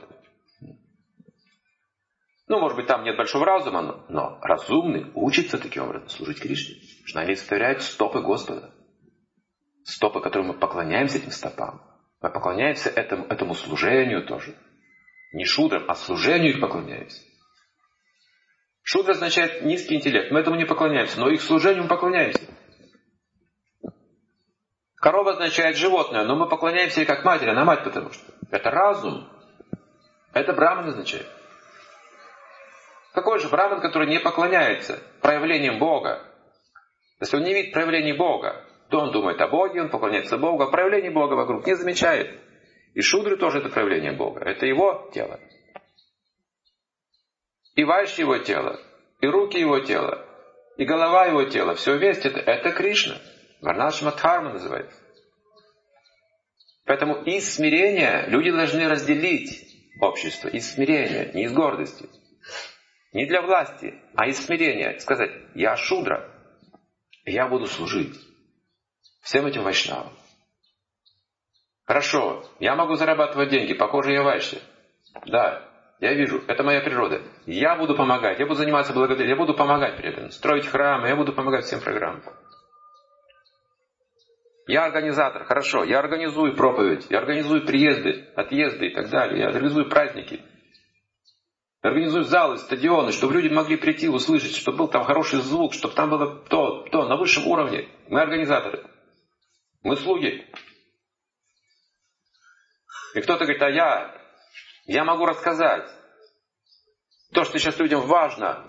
Ну, может быть, там нет большого разума, но, но разумный учится таким образом служить Кришне. Что они олицетворяют стопы Господа. Стопы, которым мы поклоняемся этим стопам. Мы поклоняемся этому, этому служению тоже. Не шудрам, а служению их поклоняемся. Шудра означает низкий интеллект. Мы этому не поклоняемся, но их служению мы поклоняемся. Корова означает животное, но мы поклоняемся ей как матери, она мать потому что. Это разум. Это браман означает. Какой же браман, который не поклоняется проявлениям Бога? Если он не видит проявлений Бога, то он думает о Боге, он поклоняется Богу, а проявлений Бога вокруг не замечает. И шудры тоже это проявление Бога. Это его тело. И вайши его тело, и руки его тела, и голова его тела. Все вместе это, это Кришна. Варнашма Дхарма называется. Поэтому из смирения люди должны разделить общество. Из смирения, не из гордости. Не для власти, а из смирения. Сказать, я шудра, я буду служить всем этим вайшнавам. Хорошо, я могу зарабатывать деньги, похоже, я вайши. Да, Я вижу, это моя природа. Я буду помогать, я буду заниматься благодарением, я буду помогать преданным, строить храмы, я буду помогать всем программам. Я организатор, хорошо, я организую проповедь, я организую приезды, отъезды и так далее, я организую праздники. Я организую залы, стадионы, чтобы люди могли прийти, услышать, чтобы был там хороший звук, чтобы там было то, то, на высшем уровне. Мы организаторы. Мы слуги. И кто-то говорит, а я, я могу рассказать то, что сейчас людям важно.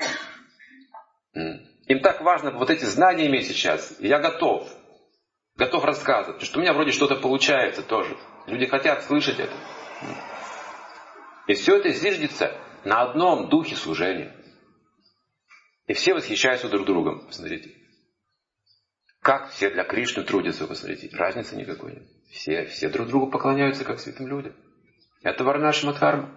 Им так важно вот эти знания иметь сейчас. Я готов. Готов рассказывать. Потому что у меня вроде что-то получается тоже. Люди хотят слышать это. И все это зиждется на одном духе служения. И все восхищаются друг другом. Посмотрите. Как все для Кришны трудятся, посмотрите. Разницы никакой нет. Все, все друг другу поклоняются, как святым людям. Это Варнашрама-дхарма.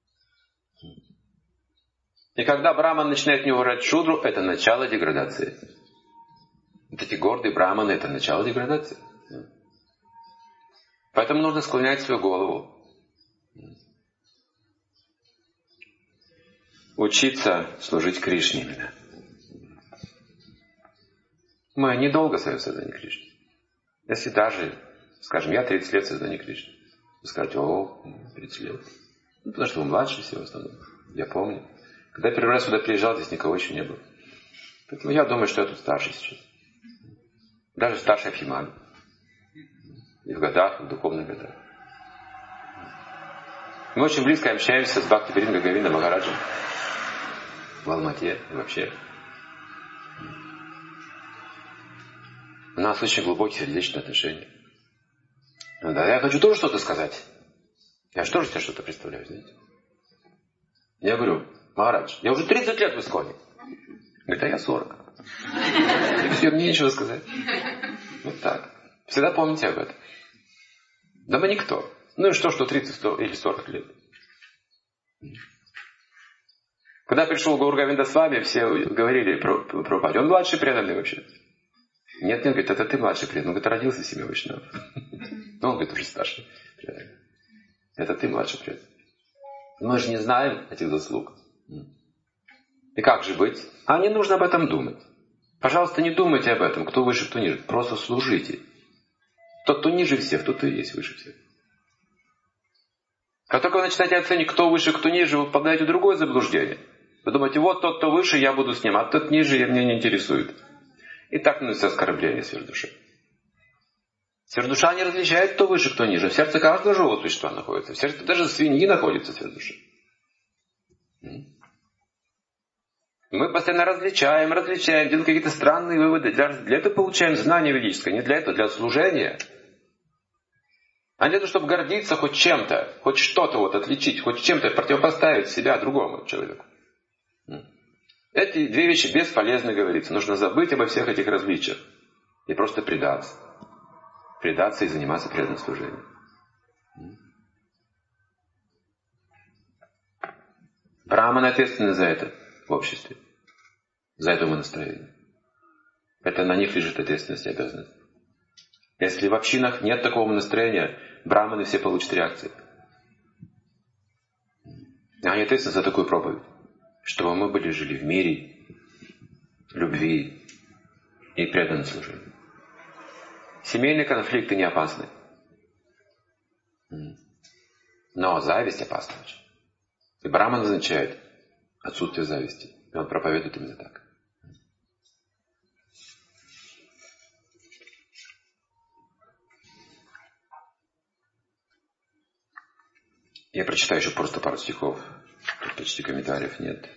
И когда Брахман начинает в него врать шудру, это начало деградации. Вот эти гордые браманы, это начало деградации. Поэтому нужно склонять свою голову. Учиться служить Кришне именно. Мы недолго свое создание Кришны. Если даже, скажем, я тридцать лет создания Кришны. Вы скажете, о, тридцать лет. Ну, потому что вы младше всего в основном. Я помню. Когда первый раз сюда приезжал, здесь никого еще не было. Поэтому я думаю, что я тут старше сейчас. Даже старше Абхимани. И в годах, и в духовных годах. Мы очень близко общаемся с Бхактивинода Говинда Махараджем. В Алмате и вообще. У нас очень глубокие сердечные отношения. Ну да, я хочу тоже что-то сказать. Я же тоже себе что-то представляю, знаете. Я говорю, Махарадж, я уже тридцать лет в Исконе. Говорит, а я сорок. И все, мне нечего сказать. Вот так. Всегда помните об этом. Да мы никто. Ну и что, что тридцать сто или сорок лет. Когда пришел Гаур Говинда Свами, все говорили про Прабхупаде. Он младший преданный вообще. Нет, нет, говорит, это ты младший преданный. Он говорит, родился в семье Вайшнава. Ну, он говорит, уже старший преданный. Это ты младший преданный. Мы же не знаем этих заслуг. И как же быть? А не нужно об этом думать. Пожалуйста, не думайте об этом, кто выше, кто ниже. Просто служите. Тот, кто ниже всех, тот и есть выше всех. Как только вы начинаете оценивать, кто выше, кто ниже, вы попадаете в другое заблуждение. Вы думаете, вот тот, кто выше, я буду с ним, а тот ниже, меня не интересует. И так наносится оскорбление сверхдуши. Сверхдуша не различает, кто выше, кто ниже. В сердце каждого живого существа находится. В сердце даже свиньи находится сверхдуши. Мы постоянно различаем, различаем, делаем какие-то странные выводы. Для, для этого получаем знание ведическое. Не для этого, для служения. А не для того, чтобы гордиться хоть чем-то, хоть что-то вот отличить, хоть чем-то противопоставить себя другому человеку. Эти две вещи бесполезны, говорится. Нужно забыть обо всех этих различиях. И просто предаться. Предаться и заниматься преданным служением. Брахманы ответственны за это в обществе. За это умонастроение. Это на них лежит ответственность и обязанность. Если в общинах нет такого настроения, брахманы все получат реакции. Они ответственны за такую проповедь. Чтобы мы были жили в мире, любви и преданном служении. Семейные конфликты не опасны. Но зависть опасна очень. И Брахман означает отсутствие зависти. И он проповедует именно так. Я прочитаю еще просто пару стихов. Тут почти комментариев нет.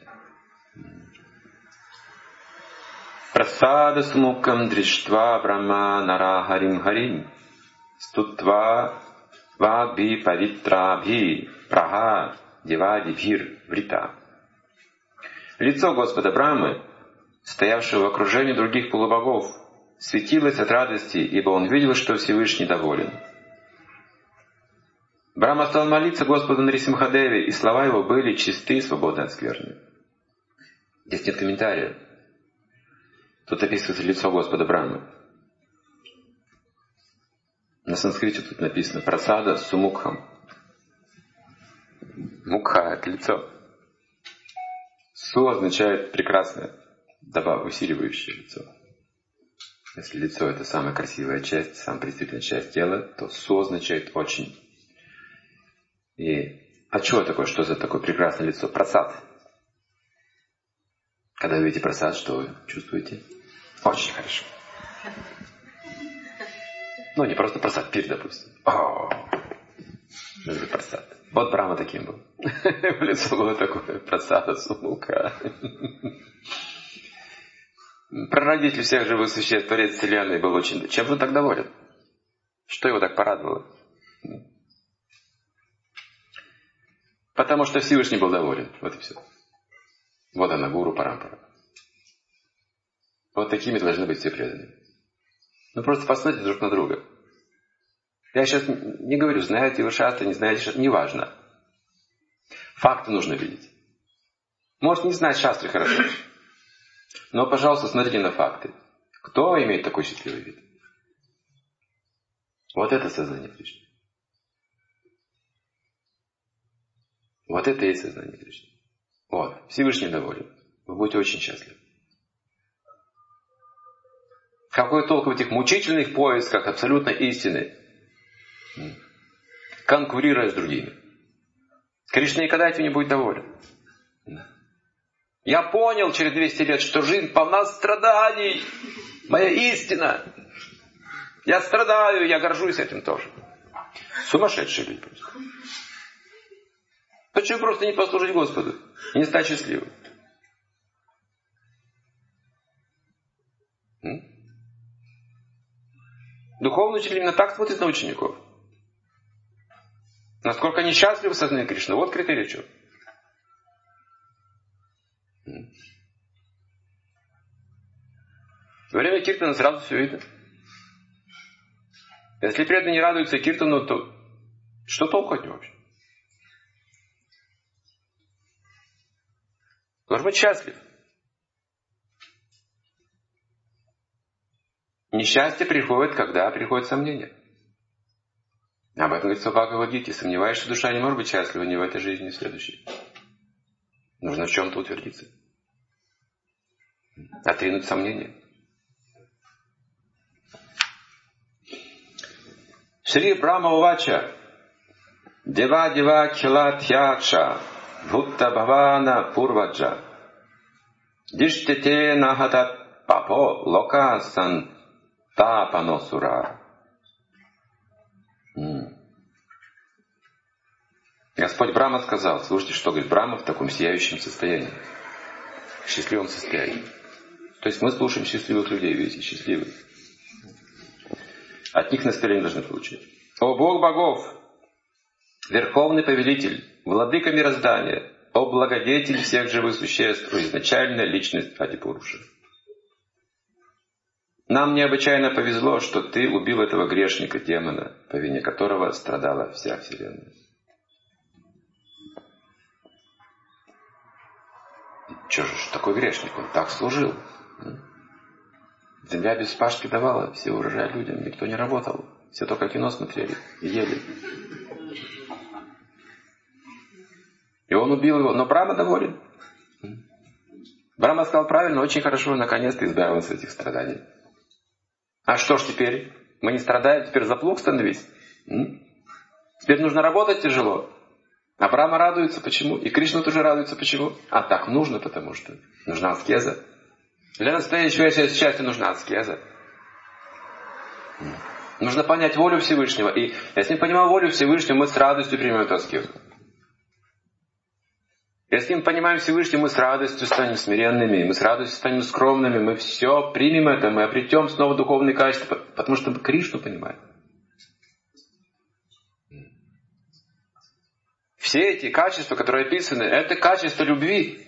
Прасада смукам дриштва брахма нара харим харим стутва вагби павитрабхи праха девадибхир врита. Лицо Господа Брахмы, стоявшего в окружении других полубогов, светилось от радости, ибо он видел, что Всевышний доволен. Брахма стал молиться Господу Нарисимхадеве, и слова его были чисты и свободны от скверны. Здесь нет комментария. Тут описывается лицо Господа Брахмы. На санскрите тут написано «прасада сумукхам». Мукха — это лицо. Су означает прекрасное, добав, усиливающее лицо. Если лицо — это самая красивая часть, самая представительная часть тела, то су означает очень. И а что такое, что за такое прекрасное лицо? Прасад. Когда вы видите прасад, что вы чувствуете? Очень хорошо. Ну, не просто прасад, пир, допустим. О, это прасад. Вот Брахма таким был. Лицо было такое, прасада, сумука. Прародитель всех живых существ, Творец Вселенной, был очень... Чем же он так доволен? Что его так порадовало? Потому что Всевышний был доволен. Вот и все. Вот она, гуру парампара. Вот такими должны быть все преданные. Ну просто посмотрите друг на друга. Я сейчас не говорю, знаете вы шастры, не знаете шастры, неважно. Факты нужно видеть. Может не знать шастры хорошо. Но, пожалуйста, смотрите на факты. Кто имеет такой счастливый вид? Вот это сознание Кришны. Вот это и есть сознание Кришны. Вот, Всевышний доволен. Вы будете очень счастливы. Какой толк в этих мучительных поисках абсолютной истины, конкурируя с другими? Кришна никогда этим не будет доволен. Я понял через двести лет, что жизнь полна страданий. Моя истина. Я страдаю, я горжусь этим тоже. Сумасшедшие люди просто. Почему просто не послужить Господу и не стать счастливым? М? Духовный учитель именно так смотрит на учеников. Насколько они счастливы в сознании Кришны. Вот критерий чего. Во время киртана сразу все видно. Если преданный не радуется киртану, то что толку от него вообще? Должен быть счастлив. Несчастье приходит, когда приходит сомнение. Об этом говорится в Бхагавад-гите. Сомневаешься, душа не может быть счастлива ни в этой жизни, ни в следующей. Нужно в чем-то утвердиться. Отринуть сомнения. Шри Брахма Увача Дева Дева Килатьяча Бхутта Бхавана Пурваджа Диштете Нахатат Папо Лока Сантапано Сура. Господь Брахма сказал, слушайте, что говорит Брахма в таком сияющем состоянии, в счастливом состоянии. То есть мы слушаем счастливых людей, видите, счастливых. От них наставление должны получить. О Бог богов, Верховный Повелитель, Владыка мироздания, о Благодетель всех живых существ, о изначальная личность Адипуруши. Нам необычайно повезло, что ты убил этого грешника, демона, по вине которого страдала вся Вселенная. Че же такой грешник? Он так служил. Земля без пашки давала все урожай людям. Никто не работал. Все только кино смотрели и ели. И он убил его. Но Брахма доволен. Брахма сказал правильно, очень хорошо, наконец-то избавился от этих страданий. А что ж теперь? Мы не страдаем, теперь за плуг становись? Теперь нужно работать тяжело. А Брахма радуется, почему? И Кришна тоже радуется, почему? А так нужно, потому что нужна аскеза. Для настоящего счастья нужна аскеза. Нужно понять волю Всевышнего. И если мы понимаем волю Всевышнего, мы с радостью примем эту аскезу. Если мы понимаем Всевышнего, мы с радостью станем смиренными, мы с радостью станем скромными, мы все примем это, мы обретем снова духовные качества, потому что мы Кришну понимаем. Все эти качества, которые описаны, это качество любви.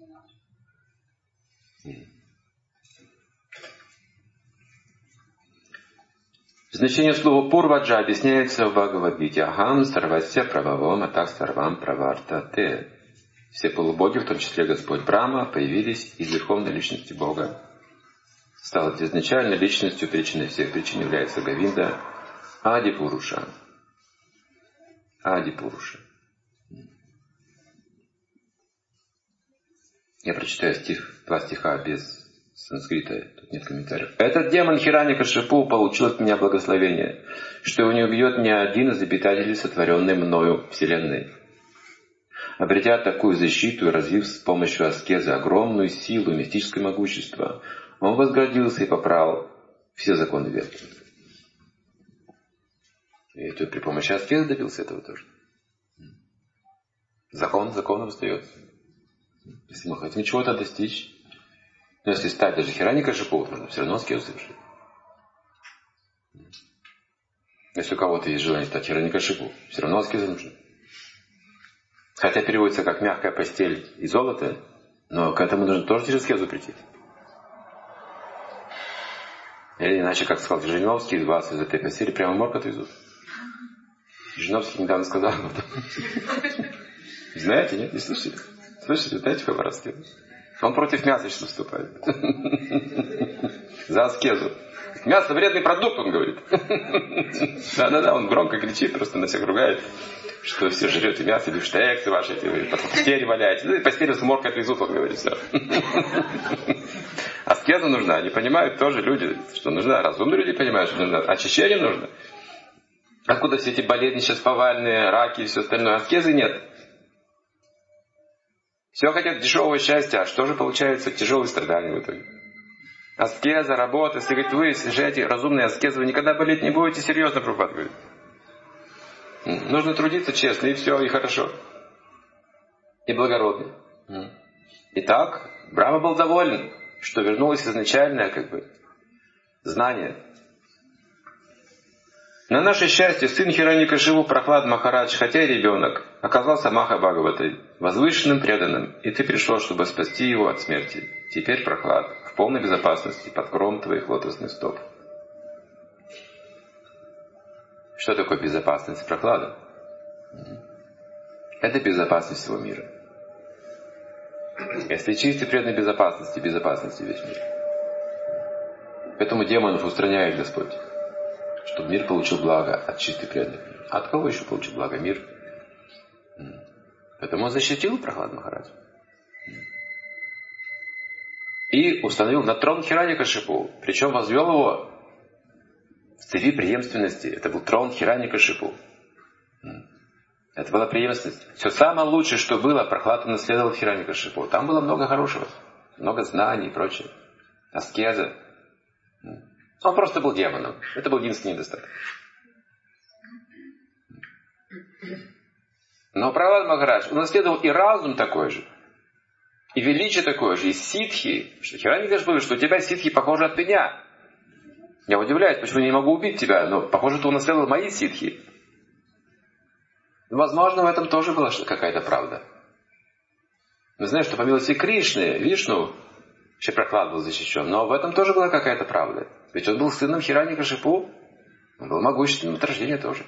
Значение слова «пурваджа» объясняется в Бхагавад-гите. «Ахам сарвася прававом атак сарвам правартате». Все полубоги, в том числе Господь Брахма, появились из верховной личности Бога. Стал изначальной личностью, причиной всех причин является Говинда Адипуруша. Адипуруша. Я прочитаю стих, два стиха без санскрита, тут нет комментариев. «Этот демон Хираньякашипу получил от меня благословение, что его не убьет ни один из обитателей сотворенной мною вселенной. Обретя такую защиту и развив с помощью аскезы огромную силу и мистическое могущество, он возгордился и поправил все законы веры». И это при помощи аскезы добился этого тоже. Закон законом остается. Если мы хотим чего-то достичь, но если стать даже Хираньякашипу, нужно все равно аскезу совершить. Если у кого-то есть желание стать Хираньякашипу, все равно аскеза нужна. Хотя переводится как мягкая постель и золото, но к этому нужно тоже через аскезу прийти. Или иначе, как сказал Жириновский, вас из этой постели прямо в морг отвезут. Жириновский недавно сказал об этом. Знаете, нет? Не слышали? Слышали? Знаете, в Хабаровске? Он против мяса сейчас выступает. За аскезу. Мясо вредный продукт, он говорит. Да-да-да, он громко кричит, просто на всех ругает, что все жрете мясо, бифштексы ваши, эти, постели валяете. Ну и постели с морг отвезут, он говорит, все. Аскеза нужна. Они понимают тоже люди, что нужна. Разумные люди понимают, что нужна. Очищение нужно. Откуда все эти болезни сейчас повальные, раки и все остальное? Аскезы нет. Все хотят дешевого счастья, а что же получается? Тяжелые страдания в итоге. Аскеза, работа. Если говорит, вы слежаете разумные аскезы, вы никогда болеть не будете, серьезно, Прабхупад говорит. Нужно трудиться честно, и все, и хорошо. И благородно. Итак, Брахма был доволен, что вернулось изначальное, как бы, знание. На наше счастье, сын Хираньякашипу Прахлад Махарадж, хотя и ребенок, оказался Маха Бхагаватой, возвышенным преданным, и ты пришел, чтобы спасти его от смерти. Теперь Прахлад в полной безопасности под кровом твоих лотосных стоп. Что такое безопасность Прахлада? Это безопасность всего мира. Если чистый преданный безопасности, безопасности весь мир. Поэтому демонов устраняет Господь, чтобы мир получил благо от чистой преданных. А от кого еще получил благо мир? Поэтому он защитил Прахлад Махарадж. И установил на трон Хираньякашипу. Причем возвел его в цепи преемственности. Это был трон Хираньякашипу. Это была преемственность. Все самое лучшее, что было, Прахлад наследовал Хираньякашипу. Там было много хорошего. Много знаний и прочее. Аскеза. Он просто был демоном. Это был единственный недостаток. Но Прахлад Махарадж унаследовал и разум такой же, и величие такое же, и ситхи. Что Хираньякашипу говорит, что у тебя ситхи похожи от меня. Я удивляюсь, почему я не могу убить тебя, но похоже, ты унаследовал мои ситхи. Возможно, в этом тоже была какая-то правда. Мы знаем, что по милости Кришны, Вишну, вообще Прахлад был защищен, но в этом тоже была какая-то правда. Ведь он был сыном Хираньякашипу, он был могущественным от рождения тоже.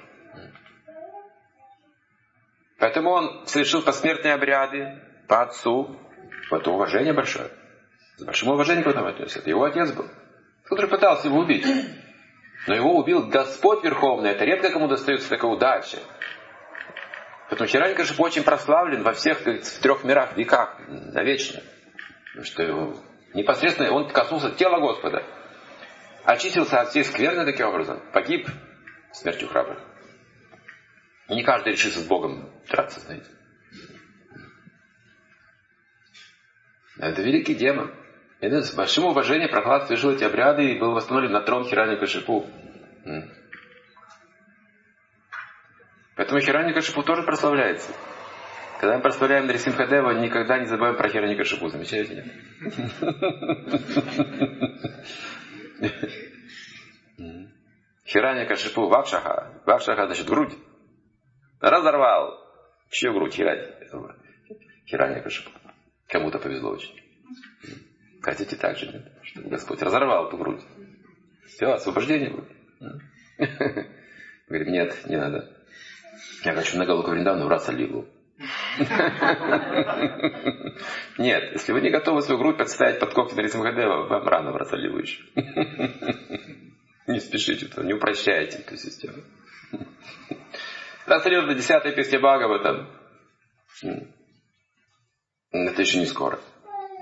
Поэтому он совершил посмертные обряды по отцу. Это уважение большое. С большим уважением к этому отнесся. Это его отец был, который пытался его убить. Но его убил Господь Верховный. Это редко кому достается такая удача. Поэтому Хираньякашипу очень прославлен во всех, говорит, в трех мирах, веках, навечно. Потому что его непосредственно он коснулся тела Господа. Очистился от всей скверны таким образом. Погиб смертью храбрых. И не каждый решится с Богом драться, знаете. Это великий демон. И с большим уважением Прахлад совершил эти обряды и был восстановлен на трон Хираньякашипу. Поэтому Хираньякашипу тоже прославляется. Когда мы прославляем Нарисимхадева, никогда не забываем про Хираньякашипу. Замечаете? Хираньякашипу Вакшаха. Вакшаха, значит, грудь. Разорвал. Чью грудь? Хираньякашипу. Кому-то повезло очень. Хотите так же, нет? Чтобы Господь разорвал эту грудь. Все, освобождение будет. Говорит, нет, не надо. Я хочу на Галоку Вриндавану в Раса-лилу. Нет, если вы не готовы свою грудь подставить под когти Нарисимхадева, вам рано в Раса-лилу еще. Не спешите, не упрощайте эту систему. Раса-лила до десятой песни Бхагаватам. Это еще не скоро.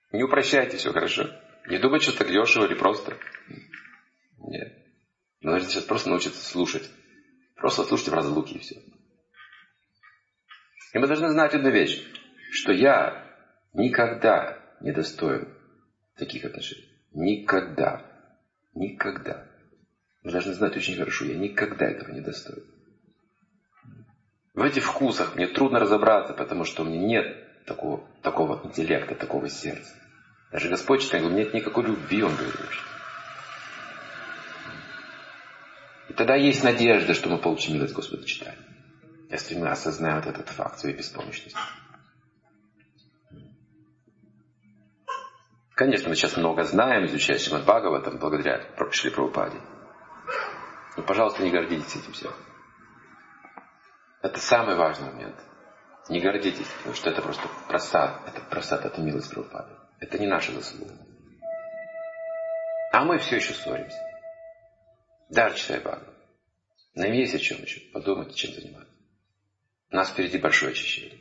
Не упрощайте все, хорошо? Не думайте, что так дешево или просто. Нет. Вы должны сейчас просто научиться слушать. Просто слушайте в разлуке и все. И мы должны знать одну вещь, что я никогда не достоин таких отношений. Никогда. Никогда. Вы должны знать очень хорошо, я никогда этого не достоин. В этих вкусах мне трудно разобраться, потому что у меня нет такого, такого интеллекта, такого сердца. Даже Господь читает, у меня нет никакой любви, Он говорит вообще. И тогда есть надежда, что мы получим милость Господа читания. Если мы осознаем вот этот факт своей беспомощности. Конечно, мы сейчас много знаем, изучая Шримад Бхагаватам, благодаря Шри Прабхупаде. Но, пожалуйста, не гордитесь этим всем. Это самый важный момент. Не гордитесь, потому что это просто просад. Это просад, это милость Прабхупады. Это не наша заслуга. А мы все еще ссоримся. Даже читая Бхагаватам. Нам есть о чем еще подумать, чем заниматься. У нас впереди большое очищение.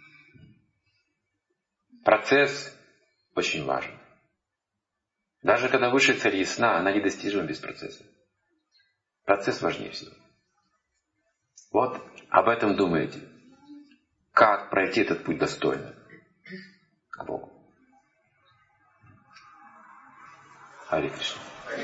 Процесс очень важен. Даже когда высшая цель ясна, она недостижима без процесса. Процесс важнее всего. Вот об этом думаете. Как пройти этот путь достойно к Богу. Харе Кришна.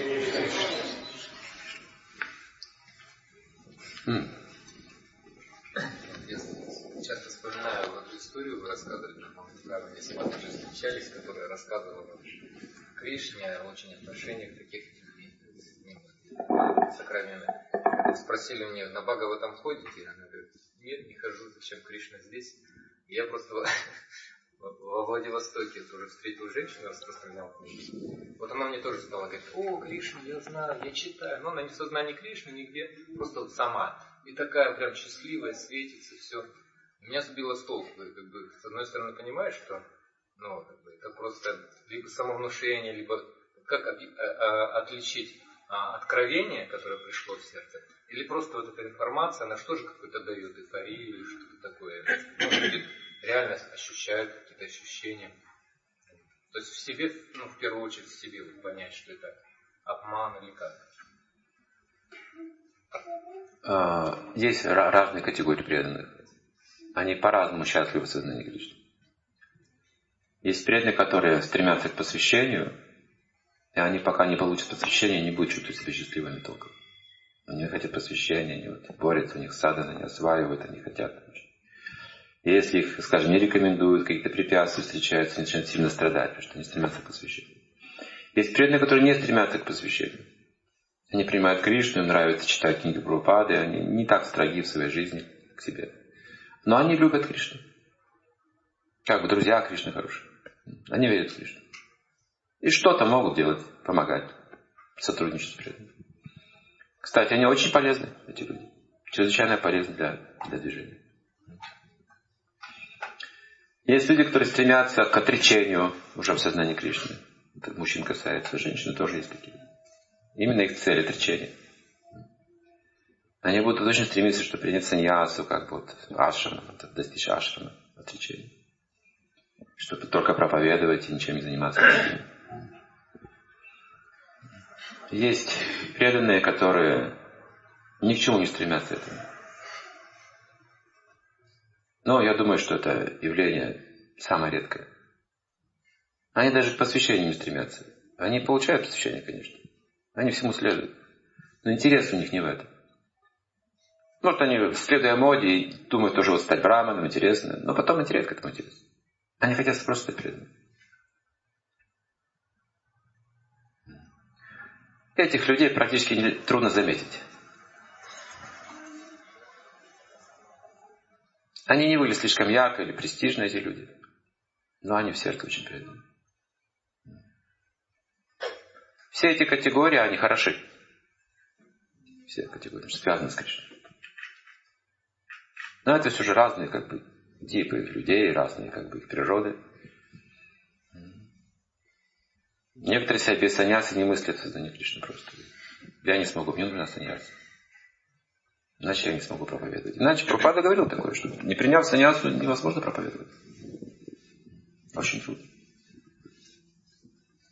Я часто вспоминаю эту историю, вы рассказывали, мы с вами уже встречались, которая рассказывала Кришне о очень отношениях таких сакраментных. Спросили меня, на Бхагаватам ходите? Она говорит, нет, не хожу, зачем Кришна здесь? И я просто во Владивостоке тоже встретил женщину, распространял книгу. Вот она мне тоже стала говорить, о, Кришна, я знаю, я читаю. Но она не в сознании Кришны нигде, просто вот сама. И такая прям счастливая, светится, все. Меня сбило с толку. Как бы, с одной стороны, понимаешь, что ну, как бы, это просто либо самовнушение, либо как отличить откровение, которое пришло в сердце, или просто вот эта информация, она что же какую-то дает эйфорию или что-то такое. Ну, люди реально ощущают какие-то ощущения. То есть в себе, ну, в первую очередь в себе вот понять, что это обман или как. Есть разные категории преданных. Они по-разному счастливы в сознании Кришны. Есть преданные, которые стремятся к посвящению, и они пока не получат посвящение, не будут чувствовать себя счастливыми толком. Они хотят посвящения, они вот борются, у них садхана, они осваивают, они хотят. И если их, скажем, не рекомендуют, какие-то препятствия встречаются, они начинают сильно страдать, потому что они стремятся к посвящению. Есть преданные, которые не стремятся к посвящению. Они принимают Кришну, им нравится читать книги Прабхупады, они не так строги в своей жизни к себе. Но они любят Кришну. Как бы друзья Кришны хорошие. Они верят в Кришну. И что-то могут делать, помогать, сотрудничать с преданными. Кстати, они очень полезны, эти люди. Чрезвычайно полезны для, для движения. Есть люди, которые стремятся к отречению уже в сознании Кришны. Это мужчин касается, женщины тоже есть такие. Именно их цель — отречение. Они будут очень стремиться, чтобы принять саньясу, как бы вот ашрама, достичь ашрама, отречения. Чтобы только проповедовать и ничем не заниматься. Есть преданные, которые ни к чему не стремятся этому. Но я думаю, что это явление самое редкое. Они даже к посвящению не стремятся. Они получают посвящение, конечно. Они всему следуют. Но интерес у них не в этом. Может, они, следуя моде, думают тоже вот стать браманом, интересно. Но потом интерес к этому интерес. Они хотят просто стать преданными. Этих людей практически трудно заметить. Они не выглядят слишком ярко или престижно, эти люди. Но они в сердце очень преданы. Все эти категории, они хороши. Все категории связаны с Кришной. Но это все же разные как бы, типы людей, разные как бы, их природы. Некоторые себя без саньяса не мыслят в создании Кришны просто. Я не смогу, мне нужна саньяса. Иначе я не смогу проповедовать. Иначе Прабхупада говорил такое, что не приняв саньясу, невозможно проповедовать. Очень трудно.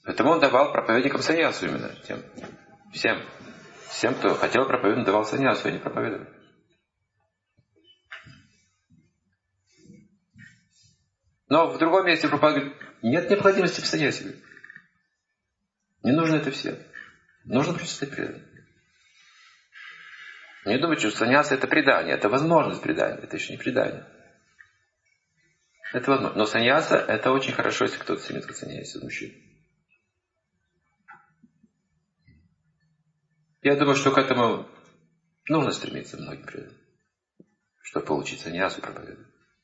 Поэтому он давал проповедникам саньясу именно. Тем, всем. Всем, кто хотел проповедовать, давал саньясу, а не проповедовал. Но в другом месте Прабхупада говорит, нет необходимости в саньясе. Не нужно это всем. Нужно просто стать преданным. Не думайте, что саньяса это предание. Это возможность предания. Это еще не предание. Это возможно. Но саньяса это очень хорошо, если кто-то стремится к саньясе, мужчина. Я думаю, что к этому нужно стремиться многим преданным, чтобы получить саньясу и проповедовать.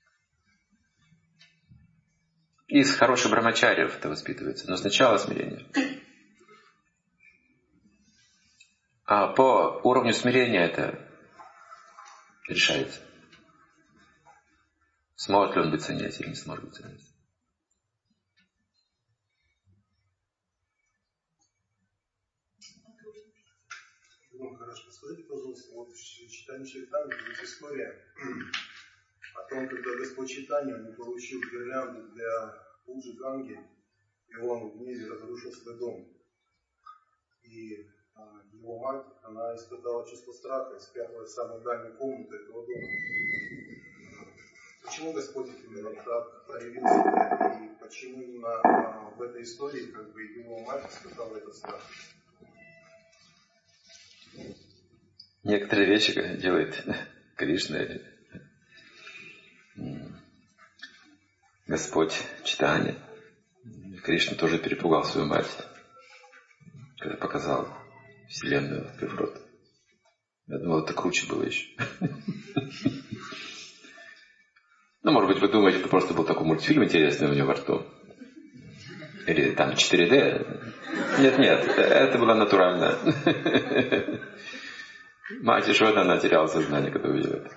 Из хороших брамачарьев это воспитывается. Но сначала смирение. А по уровню смирения это решается. Сможет ли он быть саньяси или не сможет быть саньяси. Ну, хорошо. Скажите, пожалуйста, вот в читании Чайтаньи есть история о том, когда Господь Чайтанья не получил гирлянду для пуджи Ганги, и он в гневе разрушил свой дом. И а, его мать, она испытала чувство страха и спряталась в самой дальней комнате этого дома. Почему Господь именно так проявил себя, и почему именно а, в этой истории как бы его мать испытала этот страх? Некоторые вещи делает Кришна или Господь Чайтанья. Кришна тоже перепугал свою мать, когда показал Вселенную, открыв рот. Я думал, это круче было еще. Ну, может быть, вы думаете, это просто был такой мультфильм интересный у него во рту. Или там четыре дэ. Нет, нет, это было натурально. Мать Ишода, она теряла сознание, когда увидела это.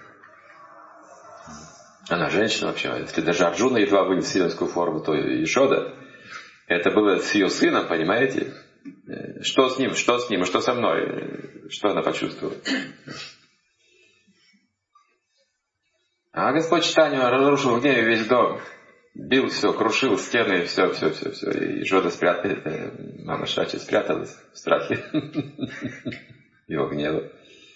Она женщина вообще. Если даже Арджуна едва вынес вселенскую форму, то Ишода, это было с ее сыном, понимаете? Что с ним, что с ним, и что со мной? Что она почувствовала? А Господь Чайтанья разрушил в гневе весь дом. Бил все, крушил стены, все, все, все, все. И Ишода спряталась, мама Шачи спряталась в страхе его гнева.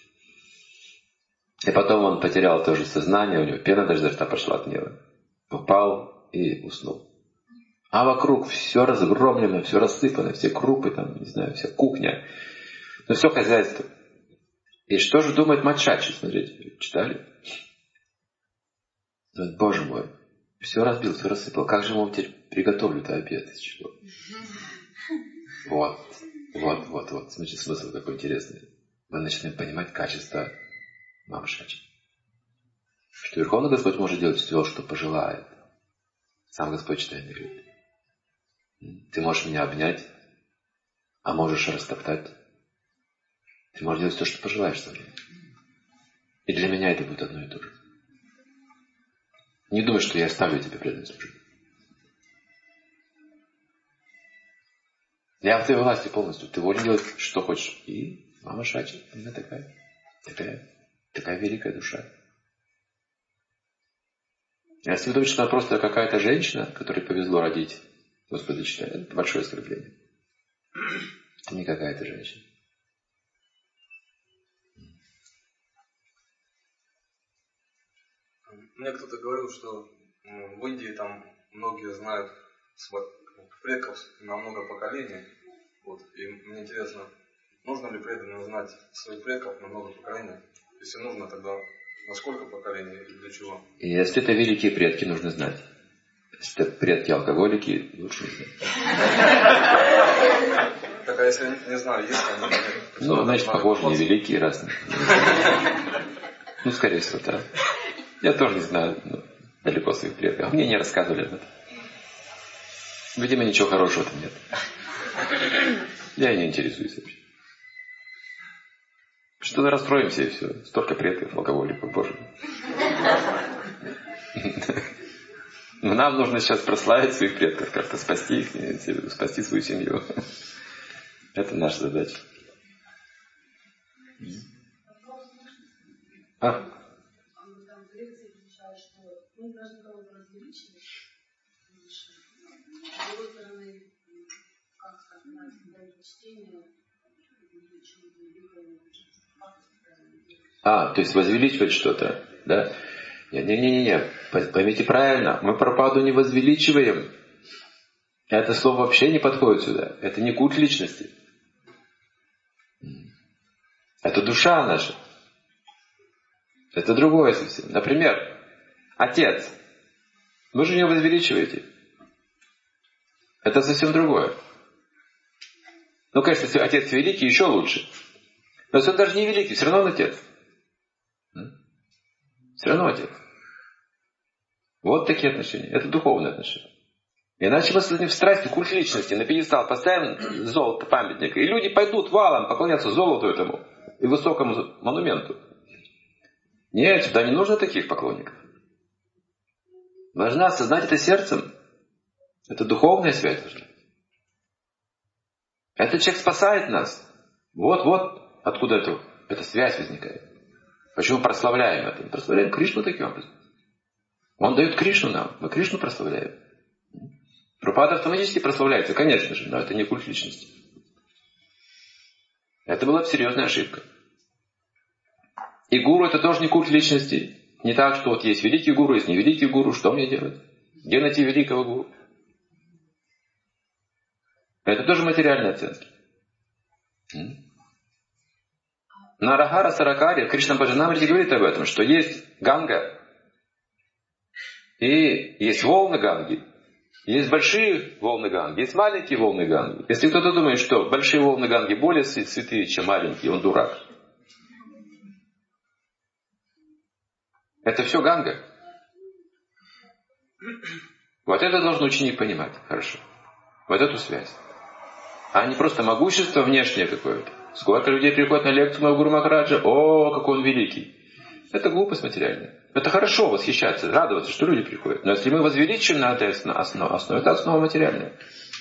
И потом он потерял тоже сознание, у него пена даже изо рта пошла от гнева. Упал и уснул. А вокруг все разгромлено, все рассыпано, все крупы, там, не знаю, вся кухня. Ну, все хозяйство. И что же думает мать Шачи, смотрите, читали? Думает, боже мой, все разбил, все рассыпал. Как же ему теперь приготовлю-то обед из чего? Вот, вот, вот, вот. Смотрите, смысл какой интересный. Мы начинаем понимать качество мамы Шачи. Что Верховный Господь может делать все, что пожелает. Сам Господь Чайтанья говорит. Ты можешь меня обнять, а можешь растоптать. Ты можешь делать все, что пожелаешь со мной. И для меня это будет одно и то же. Не думай, что я оставлю тебе преданное служение. Я в твоей власти полностью. Ты волен делать, что хочешь. И мама Шачи, она такая, такая, такая великая душа. Если вы думаете, что она просто какая-то женщина, которой повезло родить Господа Чайтанью, это большое оскорбление. Это не какая-то женщина. Мне кто-то говорил, что в Индии там многие знают своих предков на много поколений. Вот. И мне интересно, нужно ли преданным знать своих предков на много поколений? Если нужно, тогда на сколько поколений и для чего? И если это великие предки, нужно знать. Если это предки алкоголики, лучше не знать. Так, а если не знаю, есть они? Ну, значит, похоже, не великие, раз. Ну, скорее всего, да. Я тоже не знаю, ну, далеко своих предков. Мне не рассказывали об этом. Видимо, ничего хорошего там нет. Я не интересуюсь вообще. Что-то расстроимся и все. Столько предков, алкоголиков, боже мой. Но нам нужно сейчас прославить своих предков, как-то спасти их, спасти свою семью. Это наша задача. А? Мы должны кого-то возвеличивать, с другой стороны, как А, то есть возвеличивать что-то, да? Не-не-не-не, поймите правильно, мы Прабхупаду не возвеличиваем. Это слово вообще не подходит сюда. Это не культ личности. Это душа наша. Это другое совсем. Например, отец. Вы же не возвеличиваете. Это совсем другое. Ну, конечно, если отец великий, еще лучше. Но если он даже не великий, все равно он отец. Все равно отец. Вот такие отношения. Это духовные отношения. Иначе мы создадим страсть, культ личности. На пьедестал поставим золото памятника. И люди пойдут валом поклоняться золоту этому и высокому монументу. Нет, сюда не нужно таких поклонников. Должна осознать это сердцем. Это духовная связь должна. Этот человек спасает нас. Вот-вот откуда это, эта связь возникает. Почему мы прославляем это? Мы прославляем Кришну таким образом. Он дает Кришну нам. Мы Кришну прославляем. Прабхупада автоматически прославляется, конечно же, но это не культ личности. Это была серьезная ошибка. И гуру это тоже не культ личности. Не так, что вот есть великий гуру, есть невеликий гуру, что мне делать? Где найти великого гуру? Это тоже материальные оценки. Нарахара Саракари, Кришна Баджанамрити говорит об этом, что есть Ганга, и есть волны Ганги, есть большие волны Ганги, есть маленькие волны Ганги. Если кто-то думает, что большие волны Ганги более святые, чем маленькие, он дурак. Это все Ганга. Вот это должен ученик понимать хорошо. Вот эту связь. А не просто могущество внешнее какое-то. Сколько людей приходят на лекцию моего Гуру Махараджа, о, какой он великий. Это глупость материальная. Это хорошо восхищаться, радоваться, что люди приходят. Но если мы возвеличим на этой основе, основе это основа материальная.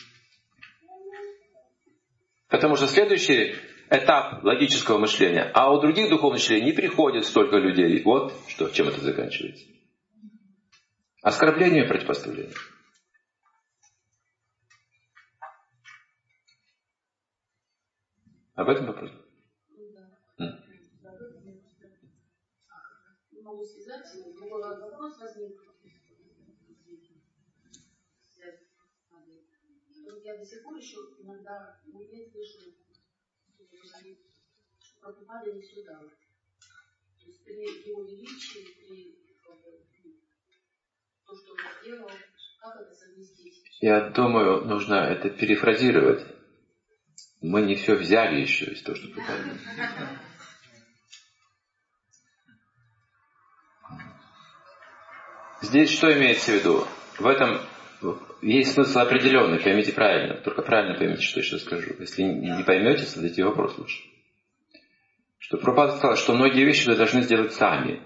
Потому что следующий этап логического мышления, а у других духовных учителей не приходит столько людей. Вот что, чем это заканчивается. Оскорбление и противопоставление. Об этом вопрос? Да. М? Могу связать, другой вопрос возник. Я до сих пор еще иногда не слышу, что Прабхупада не сюда. То есть при его величии, при то, что он сделал, как это совместить? Я думаю, нужно это перефразировать. Мы не все взяли еще из того, что пытались. Здесь что имеется в виду? В этом есть смысл определенный, поймите правильно. Только правильно поймите, что я сейчас скажу. Если не поймете, задайте вопрос лучше. Что Прабхупада сказал, что многие вещи вы должны сделать сами.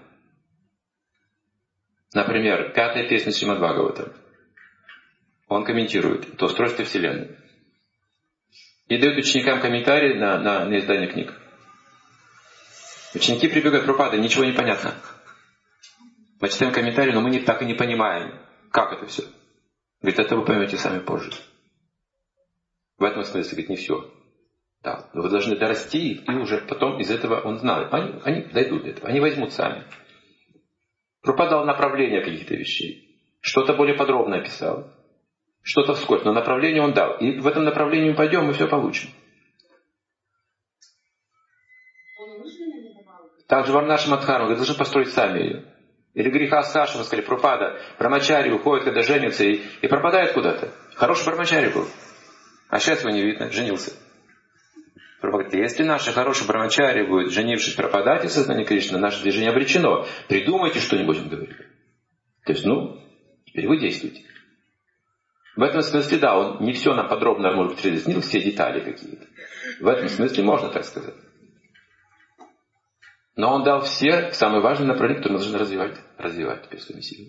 Например, пятая песня Шримад Бхагаватам. Он комментирует это устройство Вселенной. И дает ученикам комментарии на, на, на издание книг. Ученики прибегают: Прабхупада, ничего не понятно. Мы читаем комментарии, но мы не, так и не понимаем, как это все. Говорит, это вы поймете сами позже. В этом смысле, говорит, не все. Да, но вы должны дорасти, и уже потом из этого он знает. Они, они дойдут до этого, они возьмут сами. Прабхупада дал направление каких-то вещей. Что-то более подробно описал. Что-то вскользь, но направление он дал. И в этом направлении мы пойдем, мы все получим. Также Варнаша Мадхарма, вы должны построить сами ее. Или греха Саша, мы сказали, Прабхупада, брамачари уходит, когда женится, и, и пропадает куда-то. Хороший брамачари был. А сейчас его не видно, женился. Прабхупада говорит, если наше хороший брамачари будет, женившись, пропадать из сознания Кришны, наше движение обречено. Придумайте что-нибудь, он говорит. То есть, ну, теперь вы действуйте. В этом смысле, да, он не все нам подробно, может быть, разъяснил, все детали какие-то. В этом смысле можно так сказать. Но он дал все самые важные направления, которые мы должны развивать, развивать теперь своими силами.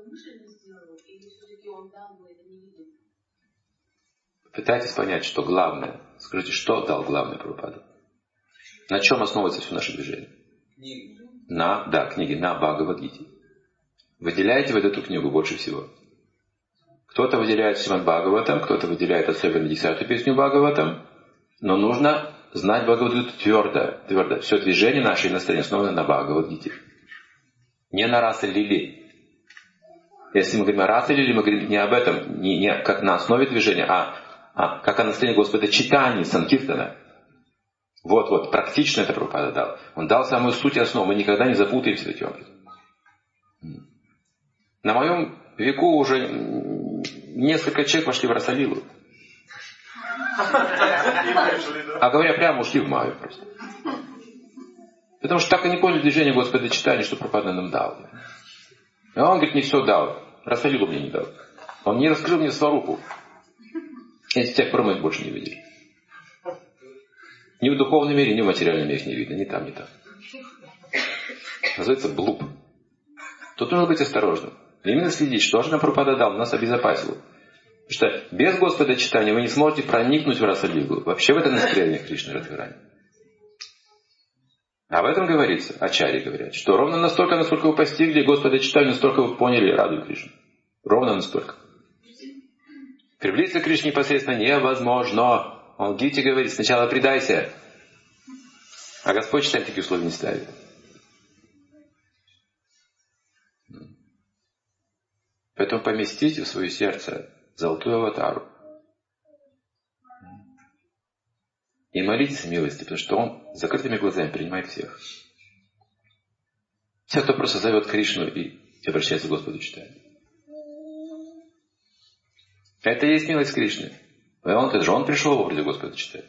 Пытайтесь понять, что главное. Скажите, что дал главный Прабхупада? На чем основывается все наше движение? Книги. На, да, книги, на Бхагавад-гите. Выделяете вот эту книгу больше всего. Кто-то выделяет Шримад Бхагаватам, кто-то выделяет особенно десятую песню Бхагаватам, Но нужно знать Бхагавадгиту твердо, твердо. Все движение наше и настроение основано на Бхагавадгите. Не на раса лили. Если мы говорим о раса лили, мы говорим не об этом, не, не как на основе движения, а, а как о настроении Господа читания, санкиртана. Вот, вот, практично это Прабхупада дал. Он дал самую суть и основу. Мы никогда не запутаемся таким образом. На моем веку уже несколько человек вошли в Расалилу. А говоря прямо, ушли в Майю просто. Потому что так и не поняли движение Господа читания, что Прабхупада нам дал. А он говорит, не все дал. Расалилу мне не дал. Он не раскрыл мне сварупу. И с тех пор мы их больше не видели. Ни в духовном мире, ни в материальном мире их не видно. Ни там, ни там. Называется блуп. Тут нужно быть осторожным. Именно следить, что же нам Прабхупада дал, нас обезопасил. Потому что без Господа читания вы не сможете проникнуть в Расалилу. Вообще в это настроение Кришны Радхарани. Об этом говорится, ачарьи говорят, что ровно настолько, насколько вы постигли Господа читания, настолько вы поняли Раду Кришну. Ровно настолько. Приблизиться к Кришне непосредственно невозможно. Он в Гите говорит, сначала предайся. А Господь читать такие условия не ставит. Поэтому поместите в свое сердце золотую аватару. И молитесь о милости, потому что Он с закрытыми глазами принимает всех. Все, кто просто зовет Кришну и обращается к Господу читания. Это и есть милость Кришны. Он, это же Он пришел в образе Господа читать.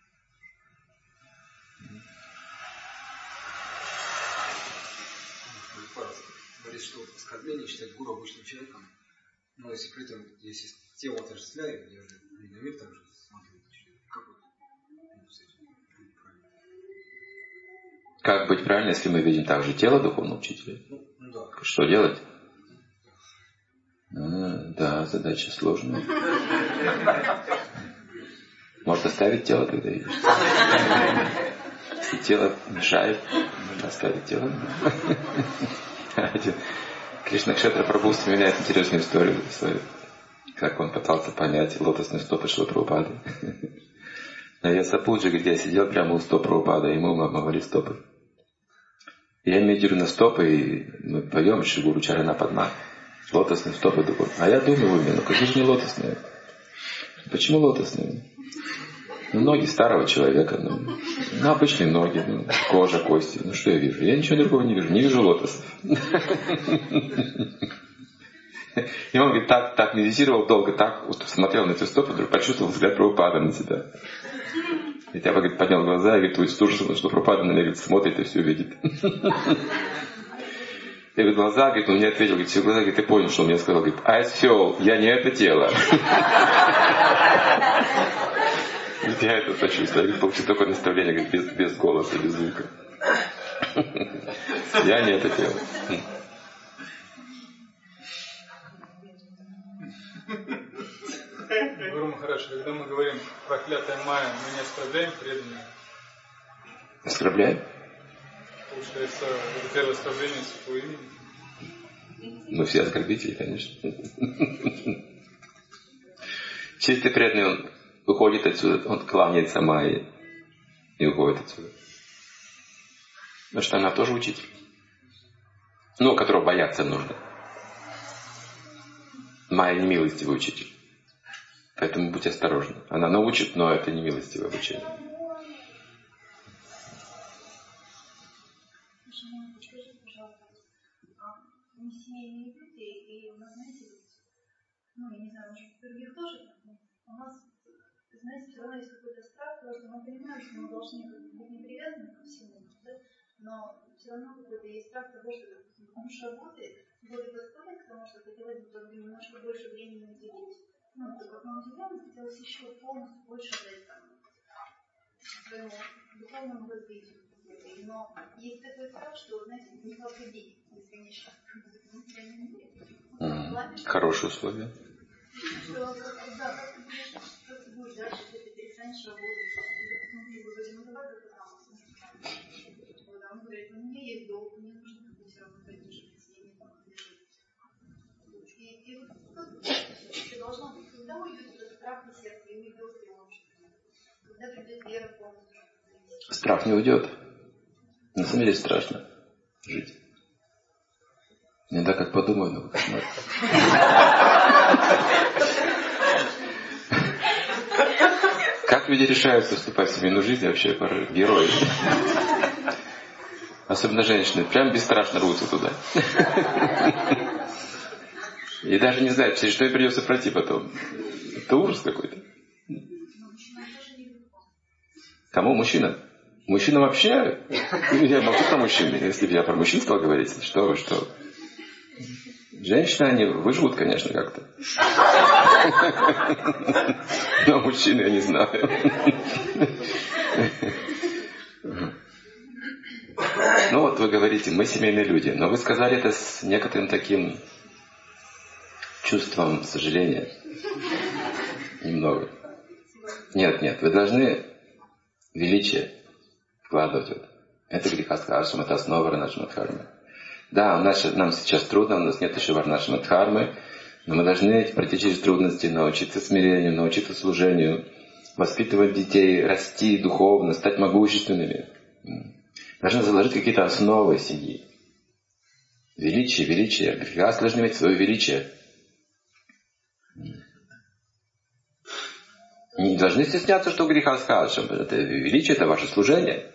Говорит, что оскорбление считать гуру обычным человеком, но если при этом, если тело отождествляет, я же на мир также смотрю, как вот Как быть правильно, если мы видим также тело духовного учителя? Ну, ну да. Что делать? А, да, задача сложная. Может оставить тело, когда видишь? Если тело мешает, можно оставить тело. Кришна Кшетра Прабху вспоминает интересную историю, как он пытался понять лотосные стопы Шрилы Прабхупады. Но я Сапуджи, где я сидел прямо у стоп Прабхупады, ему омывали стопы. Я медитирую на стопы, и мы поем Шри-Гуру Чарана Падма. Лотосные стопы духовные. А я думаю, ну какие же не лотосные? Почему лотосные? Ну, ноги старого человека, ну, ну обычные ноги, ну, кожа, кости. Ну что я вижу? Я ничего другого не вижу. Не вижу лотосов. И он говорит, так, так медитировал долго, так вот смотрел на эти стопы, вдруг почувствовал взгляд Прабхупады на себя. И я, говорит, поднял глаза и говорит, ой, слушай, что Прабхупада на меня, говорит, смотрит и все видит. Я говорю, глаза, говорит, он мне ответил, говорит, все глаза, говорит, ты понял, что он мне сказал, говорит, I feel, я не это тело. Говорит, я это почувствовал, я получил такое наставление, говорит, без, без голоса, без звука. Я не это тело. Гуру Махарадж, когда мы говорим проклятая майя, мы не оскорбляем преданных? Оскорбляем? Получается, это первое оскорбление святого имени. Мы все оскорбители, конечно. Чистый преданный, он выходит отсюда, он кланяется майе и уходит отсюда. Потому что она тоже учитель. Ну, которого бояться нужно. Майя не милостивый учитель. Поэтому будь осторожны. Она научит, но это не милостивое обучение. Скажите, пожалуйста, мы семейные люди, и у нас, знаете, ну, я не знаю, может, в других тоже, у нас, знаете, все равно есть какой-то страх, потому что мы понимаем, что мы должны быть не привязаны ко всему, да? Но все равно какой-то есть страх того, что, допустим, муж работает, благопоставлен к тому, чтобы делать немножко больше времени уделить. Ну, так как мы уделяем, хотелось еще полностью больше дать там своему духовному развитию. Но есть такой страх, что, знаете, не подходить бесконечно в материальном мире. Хорошие условия. Что, да, как ты будешь, как ты будешь дальше, если ты перестанешь работать, допустим, мы говорим, ну давай как-то там, вот, а он говорит, ну у меня есть долг, мне нужно все равно поддерживать семьи, там, поддерживать. И, и вот как все должно быть, когда уйдет этот страх на сердце, и уйдет, и он когда придет вера полностью? Страх не уйдет. На самом деле страшно жить. Иногда как подумаю, ну кошмар. Как люди решаются вступать в семейную жизнь, вообще герои. Особенно женщины. Прям бесстрашно рвутся туда. И даже не знают, через что им придется пройти потом. Это ужас какой-то. Кому? Мужчинам? Мужчинам вообще... Я молчу про мужчин. Если бы я про мужчин стал говорить, что вы, что... Женщины, они выживут, конечно, как-то. Но мужчины я не знаю. Ну вот вы говорите, мы семейные люди. Но вы сказали это с некоторым таким чувством сожаления. Немного. Нет, нет, вы должны величие вкладывать в это. Это грехаскаршам, это основа варнашамадхармы. Да, нам сейчас трудно, у нас нет еще варнашамадхармы, но мы должны пройти через трудности, научиться смирению, научиться служению, воспитывать детей, расти духовно, стать могущественными. Должны заложить какие-то основы семьи. Величие, величие. Грехас должны иметь свое величие. Не должны стесняться, что греха скажем. Это величие, это ваше служение.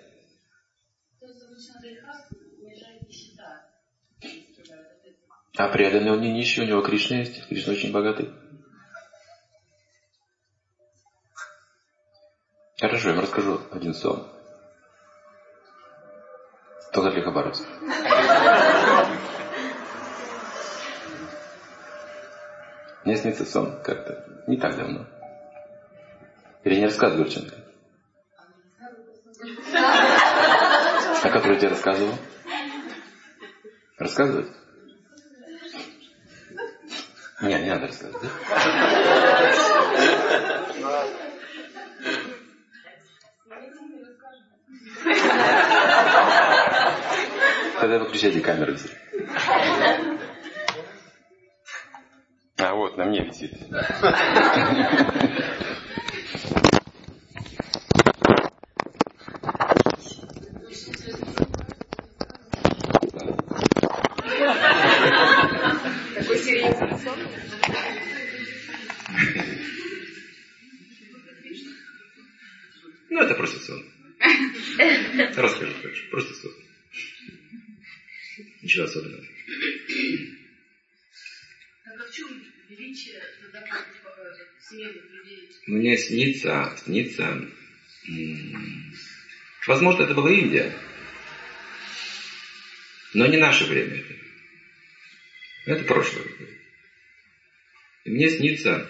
А преданный он не нищий, у него Кришна есть. Кришна очень богатый. Хорошо, я вам расскажу один сон. Только для хабаровцев. Мне снится сон как-то не так давно. Или не рассказывал Гурченко? А который я тебе рассказывал? Рассказывать? Не, не надо рассказывать, да? Тогда выключайте камеру все. А вот, на мне висит. Такой серьезный сон. Ну, это просто сон. Расскажи, короче. Просто сон. Ничего особенного. Так а в чем величие семейных людей? Мне снится, снится... Возможно, это была Индия. Но не наше время это. Это прошлое. И мне снится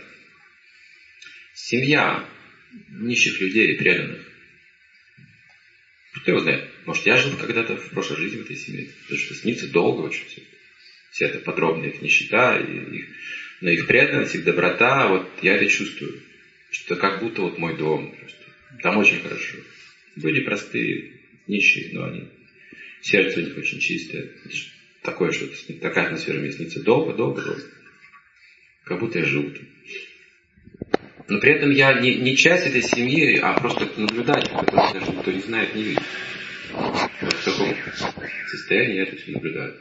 семья нищих людей, преданных. Кто его знает? Может, я жил когда-то в прошлой жизни в этой семье. Потому что снится долго очень все. Вся эта подробная их нищета, и их, но их преданность, их доброта, вот я это чувствую. Что как будто вот мой дом. Просто. Там очень хорошо. Были простые, нищие, но они... Сердце у них очень чистое. Такое что-то, такая атмосфера мне снится долго, долго, долго. Как будто я жил там. Но при этом я не, не часть этой семьи, а просто наблюдатель, который даже никто не знает, не видит. Вот в таком состоянии я это все наблюдаю.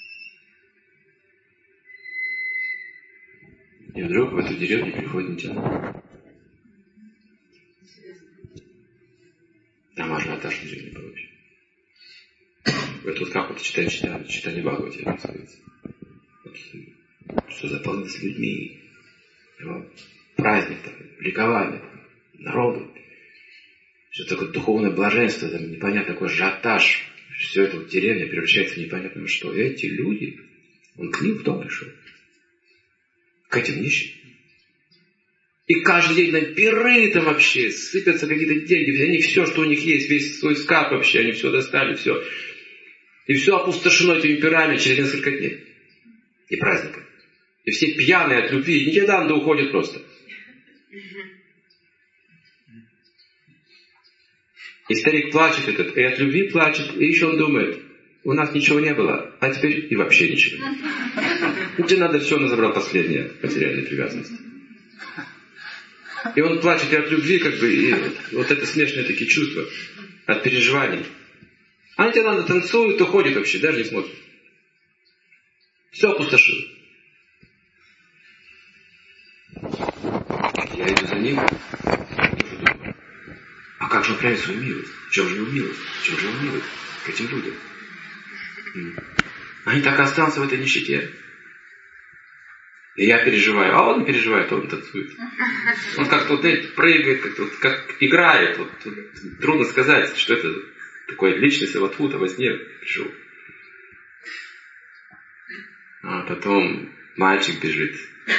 И вдруг в эту деревню приходит Нитянанда. Там ажиотаж на деревне был вообще. Это вот как вот читание, читание, читание Бхагавати, рассказывается. Вот, все заполнилось людьми. Вот, праздник такой, ликование народу. Все такое духовное блаженство, там непонятно такой ажиотаж. Все это вот деревня превращается в непонятно что. И эти люди, он к ним в дом пришел. К этим нищим. И каждый день на пиры там вообще сыпятся какие-то деньги. Они все, что у них есть, весь свой скарб вообще, они все достали, все. И все опустошено этими пирами через несколько дней. И праздника. И все пьяные от любви. И Нитянанда уходит просто. И старик плачет этот, и от любви плачет, и еще он думает, у нас ничего не было, а теперь и вообще ничего. Нитянанда все, он забрал последнее, материальная привязанность. И он плачет и от любви, как бы, и вот это смешанные такие чувства, от переживаний. А Нитьянанда танцует, уходит вообще, даже не смотрит. Все опустошил. Я иду за ним. А как же он проявит свою милость? В чем же его милость? В чем же его милость к этим людям? Они так и останутся в этой нищете. И я переживаю. А он переживает, он танцует. Он как-то вот, знаете, прыгает, как-то вот, как играет. Вот, вот, трудно сказать, что это такое личность Аватхута во сне пришел. А потом мальчик бежит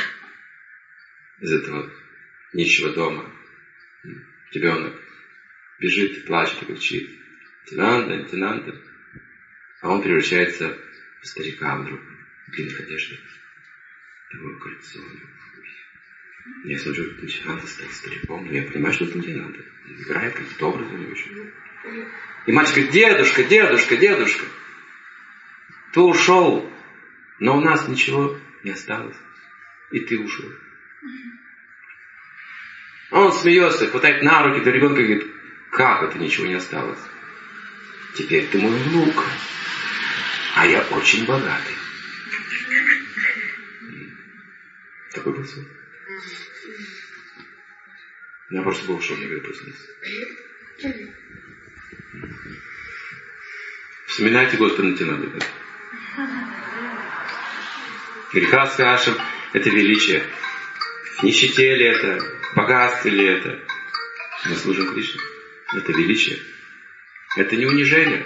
из этого нищего дома. Ребенок бежит, плачет и кричит: Нитьянанда, Нитьянанда. А он превращается в старика вдруг, в длинных одеждах. Такое кольцо. Я смотрю, Нитьянанда стал стариком, но я понимаю, что это Нитьянанда. Он играет как-то образом очень. И мальчик говорит: дедушка, дедушка, дедушка, ты ушел, но у нас ничего не осталось. И ты ушел. А он смеется, хватает на руки до ребенка и говорит: как это ничего не осталось? Теперь ты мой внук, а я очень богатый. Такой был сон. Я просто был ушел, мне говорит, проснуться. Вспоминайте Господа Нитьянанду. Грехастха ашрам – это величие. В нищете ли это, в богатстве ли это. Мы служим Кришне. Это величие. Это не унижение.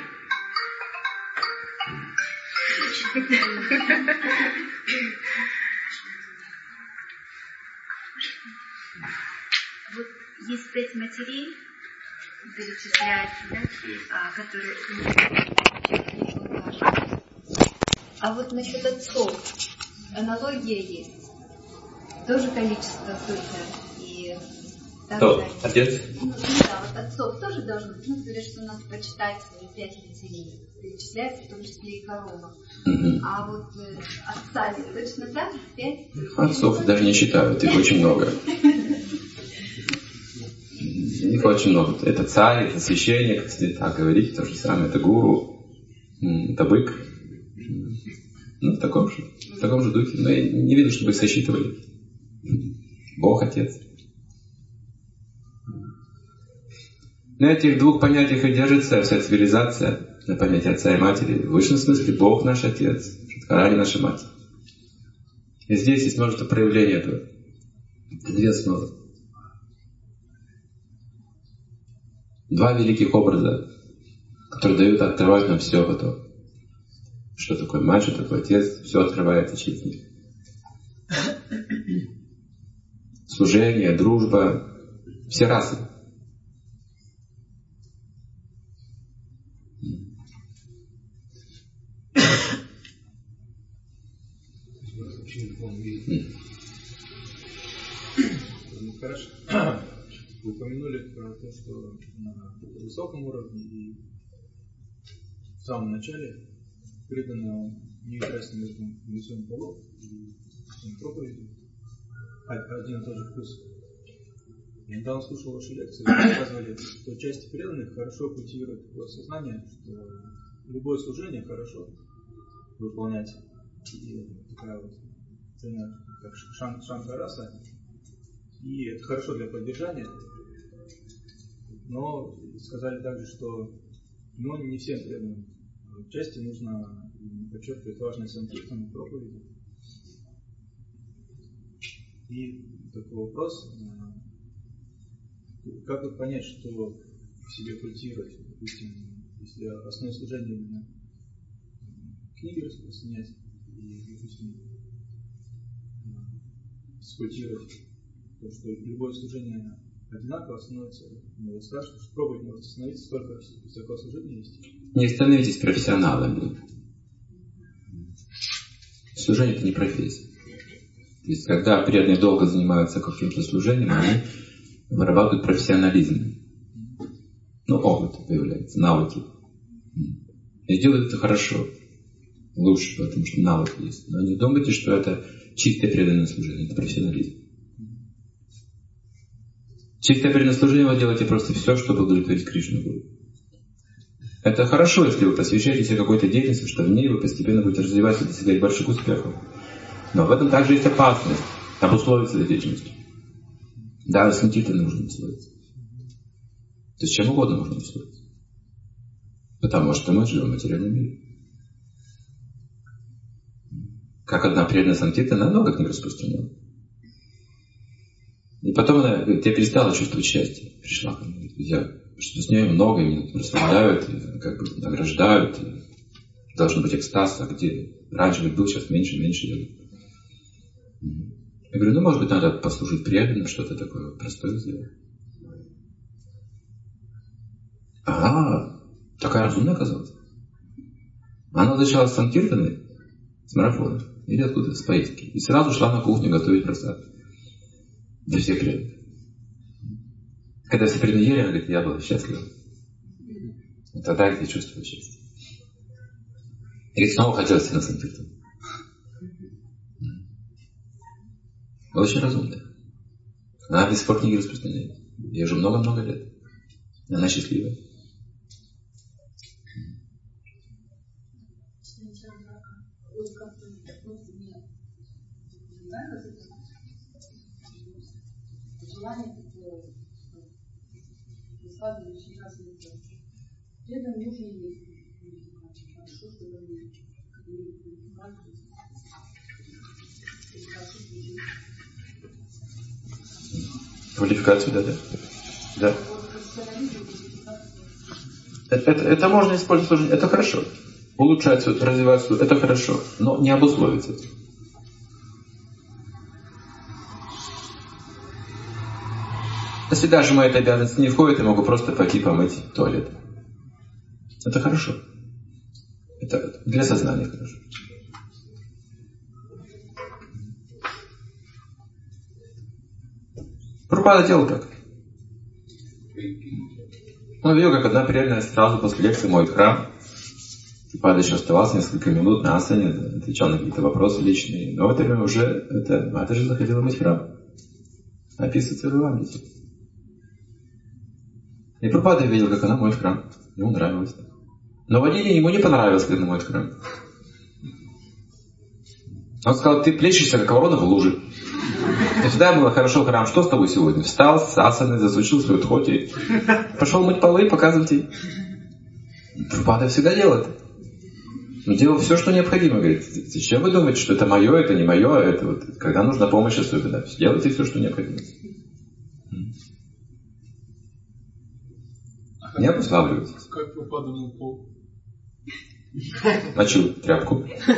Вот есть пять матерей, перечисляется, да, а, которые... А вот насчет отцов, аналогия есть. Тоже количество столько. И Кто? Отец? Ну, да, вот отцов тоже должен быть. Ну, говорят, что надо прочитать пять матерей. Перечисляется в том числе и корова. Угу. А вот э, отцами точно так же пять? Отцов даже не считают, их очень много. Их очень много. Это царь, это священник, если так говорить, то же самое. Это гуру, это бык. Ну, в таком же, в таком же духе. Но я не видел, чтобы их сосчитывали. Бог, Отец. На этих двух понятиях и держится вся цивилизация. На понятии Отца и Матери. В высшем смысле Бог наш Отец, Радхарани наша Мать. И здесь есть множество проявлений этого. Это две основы. Два великих образа, которые дают, открывают нам все потом. Что такое мать, что такое отец, все открывается через них. Служение, дружба, все расы. Хорошо. Вы упомянули про то, что на высоком уровне и в самом начале преданно не ясно между лицом полов и проповедью один и тот же вкус. Я недавно слушал ваши лекции, вы рассказывали, что части преданных хорошо культивируют такое сознание, что любое служение хорошо выполнять. И такая вот как шан, шанкараса. И это хорошо для поддержания. Но сказали также, что но не всем преданным. В части нужно подчеркивать важность санкиртана, проповеди. И такой вопрос. Как вот понять, что в себе культивировать? Допустим, если основное служение именно книги распространять и, допустим, скультивировать, то, что любое служение одинаково становится, ну, страшно, что пробовать может становиться, столько всякого служения есть. Не становитесь профессионалами. Служение – это не профессия. То есть, когда преданные долго занимаются каким-то служением, они вырабатывают профессионализм. Ну, опыт появляется, навыки. И делают это хорошо. Лучше, потому что навык есть. Но не думайте, что это чистое преданное служение, это профессионализм. Чистое преданное служение вы делаете просто все, чтобы удовлетворить Кришну Гуру. Это хорошо, если вы посвящаете себя какой-то деятельности, что в ней вы постепенно будете развиваться и достигать больших успехов. Но в этом также есть опасность обусловиться этой деятельностью. Даже санкиртаной нужно условиться. То есть чем угодно можно условиться. Потому что мы живем в материальном мире. Как одна преданная санкиртана, она много книг распространяла. И потом она говорит, я перестала чувствовать счастье. Пришла ко мне. Я что с ней много, и меня расслабляют, и как бы награждают. И должен быть экстаз, а где раньше был, сейчас меньше, меньше. Я говорю, ну, может быть, надо послужить преданным, что-то такое простое сделать. Ага, такая разумная оказалась. Она начала с санкиртаны, с марафона, или откуда-то, с поездки. И сразу шла на кухню готовить просад. Для всех преданных. Когда все преданные ели, она говорит, я была счастлива. И тогда я чувствовала счастье. И снова хотелось идти на санкиртан. Очень разумная. Она без спор книги распространяет. Ей уже много-много лет. Она счастливая. Желание такое, складывает очень разные дела. При этом нужно иметь хорошо, чтобы они квалификацию, да, да. Да. Это, это, это можно использовать, это хорошо. Улучшать, развивать, это хорошо. Но не обусловиться. Если даже мои обязанности не входят, я могу просто пойти помыть туалет. Это хорошо. Это для сознания хорошо. Прабхупада делал как? Он видел, как одна преданная сразу после лекции моет храм. Прабхупада еще оставался несколько минут на асане, отвечал на какие-то вопросы личные. Но в это время уже это, Мата же заходила мыть храм. Описывается в Ивангелии. И Прабхупада видел, как она моет храм. Ему нравилось. Но в один день ему не понравилось, как она моет храм. Он сказал, ты плещешься, как ворона в луже. Ты всегда было хорошо в храм. Что с тобой сегодня? Встал с асаны, засучил свою тхоти. Пошел мыть полы, показывать ей. Прабхупада всегда делал это. Он делал все, что необходимо. Говорит, зачем вы думаете, что это мое, это не мое, это вот, когда нужна помощь особенно. Делайте все, что необходимо. Не обуславливайтесь. Как Прабхупада мыл пол? Мочил тряпку.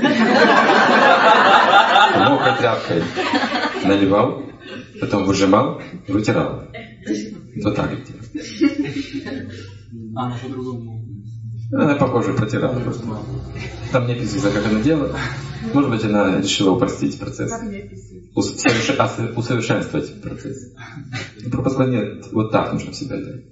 Мокрой тряпкой наливал, потом выжимал и вытирал. Вот так вот делал. А, она по-другому. Она, похоже, протирала просто. Там не описывается, как она делала. Может быть, она решила упростить процесс. Усоверш... Усовершенствовать процесс. Прабхупада сказал, нет, вот так нужно всегда делать.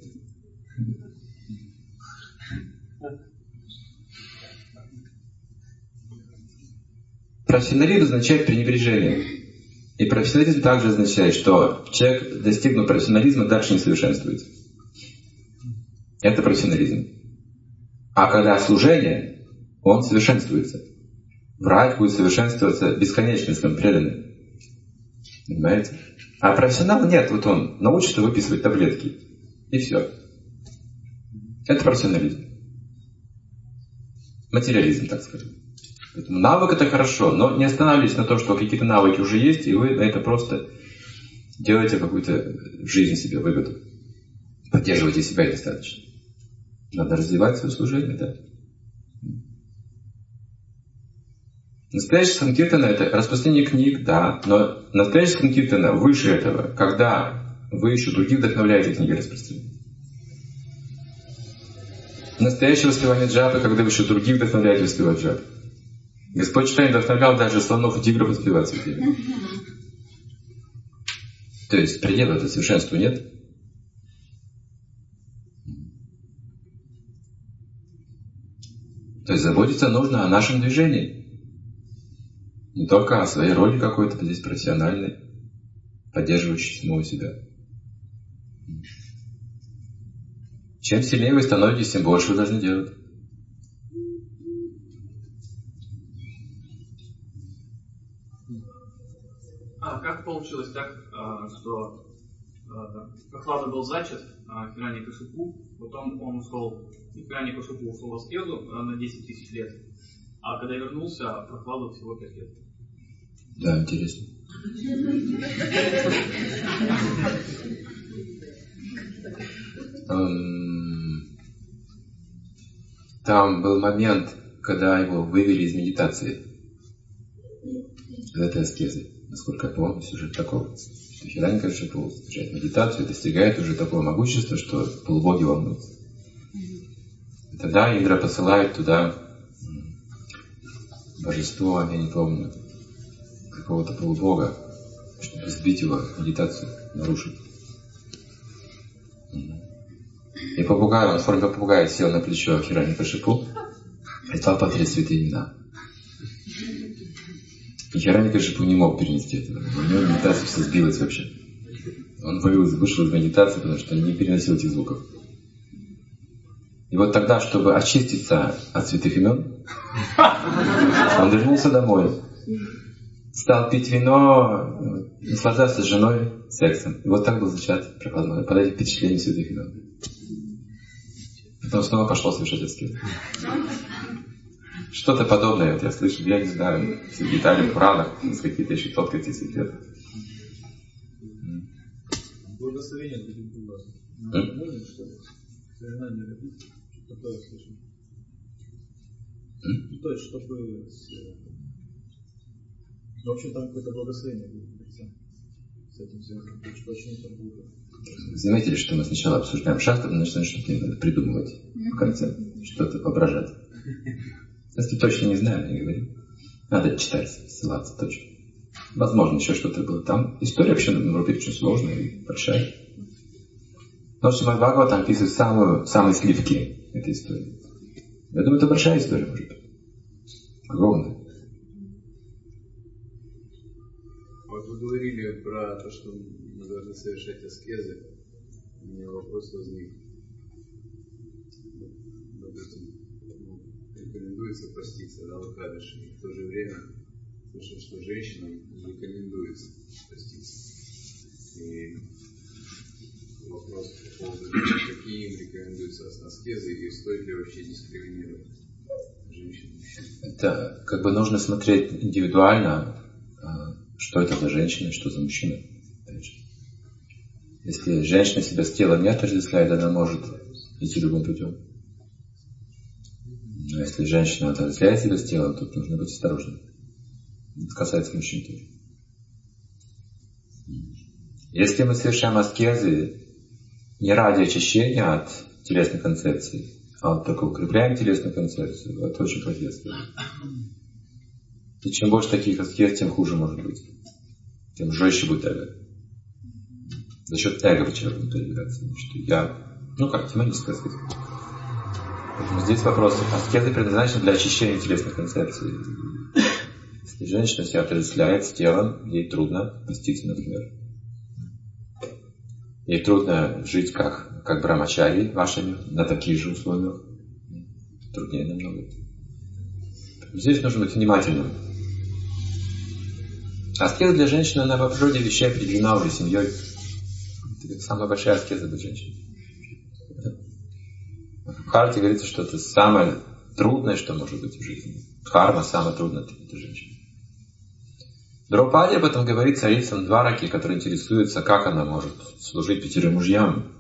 Профессионализм означает пренебрежение. И профессионализм также означает, что человек, достигнув профессионализма, дальше не совершенствуется. Это профессионализм. А когда служение, он совершенствуется. Врач будет совершенствоваться бесконечно, если он преданный. Понимаете? А профессионал нет, вот он научится выписывать таблетки. И все. Это профессионализм. Материализм, так сказать. Поэтому навык это хорошо, но не останавливайтесь на том, что какие-то навыки уже есть, и вы на это просто делаете какую-то жизнь себе выгоду. Поддерживайте себя достаточно. Надо развивать свое служение, да. Настоящий санкиртана это распространение книг, да, но настоящий санкиртана выше этого, когда вы еще других вдохновляете книги распространять. Настоящее воспевание джапы, когда вы еще других вдохновляете воспевать джапу. Господь Чайтанья вдохновлял даже слонов и тигров воспевать свой пение. То есть предела этого совершенству нет. То есть заботиться нужно о нашем движении. Не только о своей роли какой-то здесь профессиональной, поддерживающей самого себя. Чем сильнее вы становитесь, тем больше вы должны делать. А как получилось так, что Прохлада был зачат Хирanyакашипу, потом он ушел, Хирanyакашипу ушел в аскезу на десять тысяч лет, а когда вернулся, Прохлада всего пять лет. Да, интересно. Там был момент, когда его вывели из медитации, из этой аскезы. Насколько я помню, сюжет такого. Хирanyакашипу совершает медитацию и достигает уже такого могущества, что полубоги волнуются. И тогда Индра посылает туда божество, я не помню, какого-то полубога, чтобы сбить его медитацию, нарушить. И попугай, он в форме попугая сел на плечо Хирanyакашипу и стал повторять святые имена. И Хирanyакашипу не мог перенести этого. У него медитация все сбилась вообще. Он вышел из медитации, потому что не переносил этих звуков. И вот тогда, чтобы очиститься от святых имен, он вернулся домой. Стал пить вино, наслаждаться с женой, сексом. И вот так был зачат Прохлада под этим впечатлением святых имен. Потом снова пошел совершать аскезу. Что-то подобное, вот я слышал, я не знаю, все детали в Пуранах, какие-то еще тонкости секреты. Благословение будет у вас. Можно что-то? Заклинание родить? Что-то такое слышал. То есть, чтобы... В общем, там какое-то благословение будет. С этим связано. Почему там будет? Заметили, что мы сначала обсуждаем шастру, но начинаем что-то придумывать в конце, что-то воображать. Если точно не знаю, не говорю. Надо читать, ссылаться точно. Возможно, еще что-то было там. История вообще, на Европе, очень сложная и большая. Но Шримад Бхагаватам описывает самую, самые сливки этой истории. Я думаю, это большая история, может быть. Огромная. Вот вы говорили про то, что мы должны совершать аскезы. У меня вопрос возник. Допустим, рекомендуется поститься, да, в Экадаши. И в то же время слышал, что женщинам не рекомендуется поститься. И вопрос по поводу, какие им рекомендуются аскезы и стоит ли вообще дискриминировать женщин и мужчин. Это как бы нужно смотреть индивидуально, что это за женщина, что за мужчина. Если женщина себя с телом не отождествляет, она может идти любым путем. Но если женщина отождествляет себя с телом, тут нужно быть осторожным. Это касается мужчин тоже. Если мы совершаем аскезы не ради очищения от телесной концепции, а вот только укрепляем телесную концепцию, это очень противно. И чем больше таких аскез, тем хуже может быть. Тем жестче будет эго. За счет эго человек будет продвигаться. Что я, ну как, тематическая сказать. Поэтому здесь вопрос. Аскезы предназначены для очищения телесной концепции. Если женщина себя отождествляет с телом, ей трудно поститься, например. Ей трудно жить как, как брамачари вашими, на таких же условиях. Труднее намного. Здесь нужно быть внимательным. Аскеза для женщины, она по природе вещей определена уже семьей. Это самая большая аскеза для женщины. В Харте говорится, что это самое трудное, что может быть в жизни. Дхарма самое трудное для женщины. Драупади об этом говорит царицам Двараки, которая интересуется, как она может служить пятерым мужьям.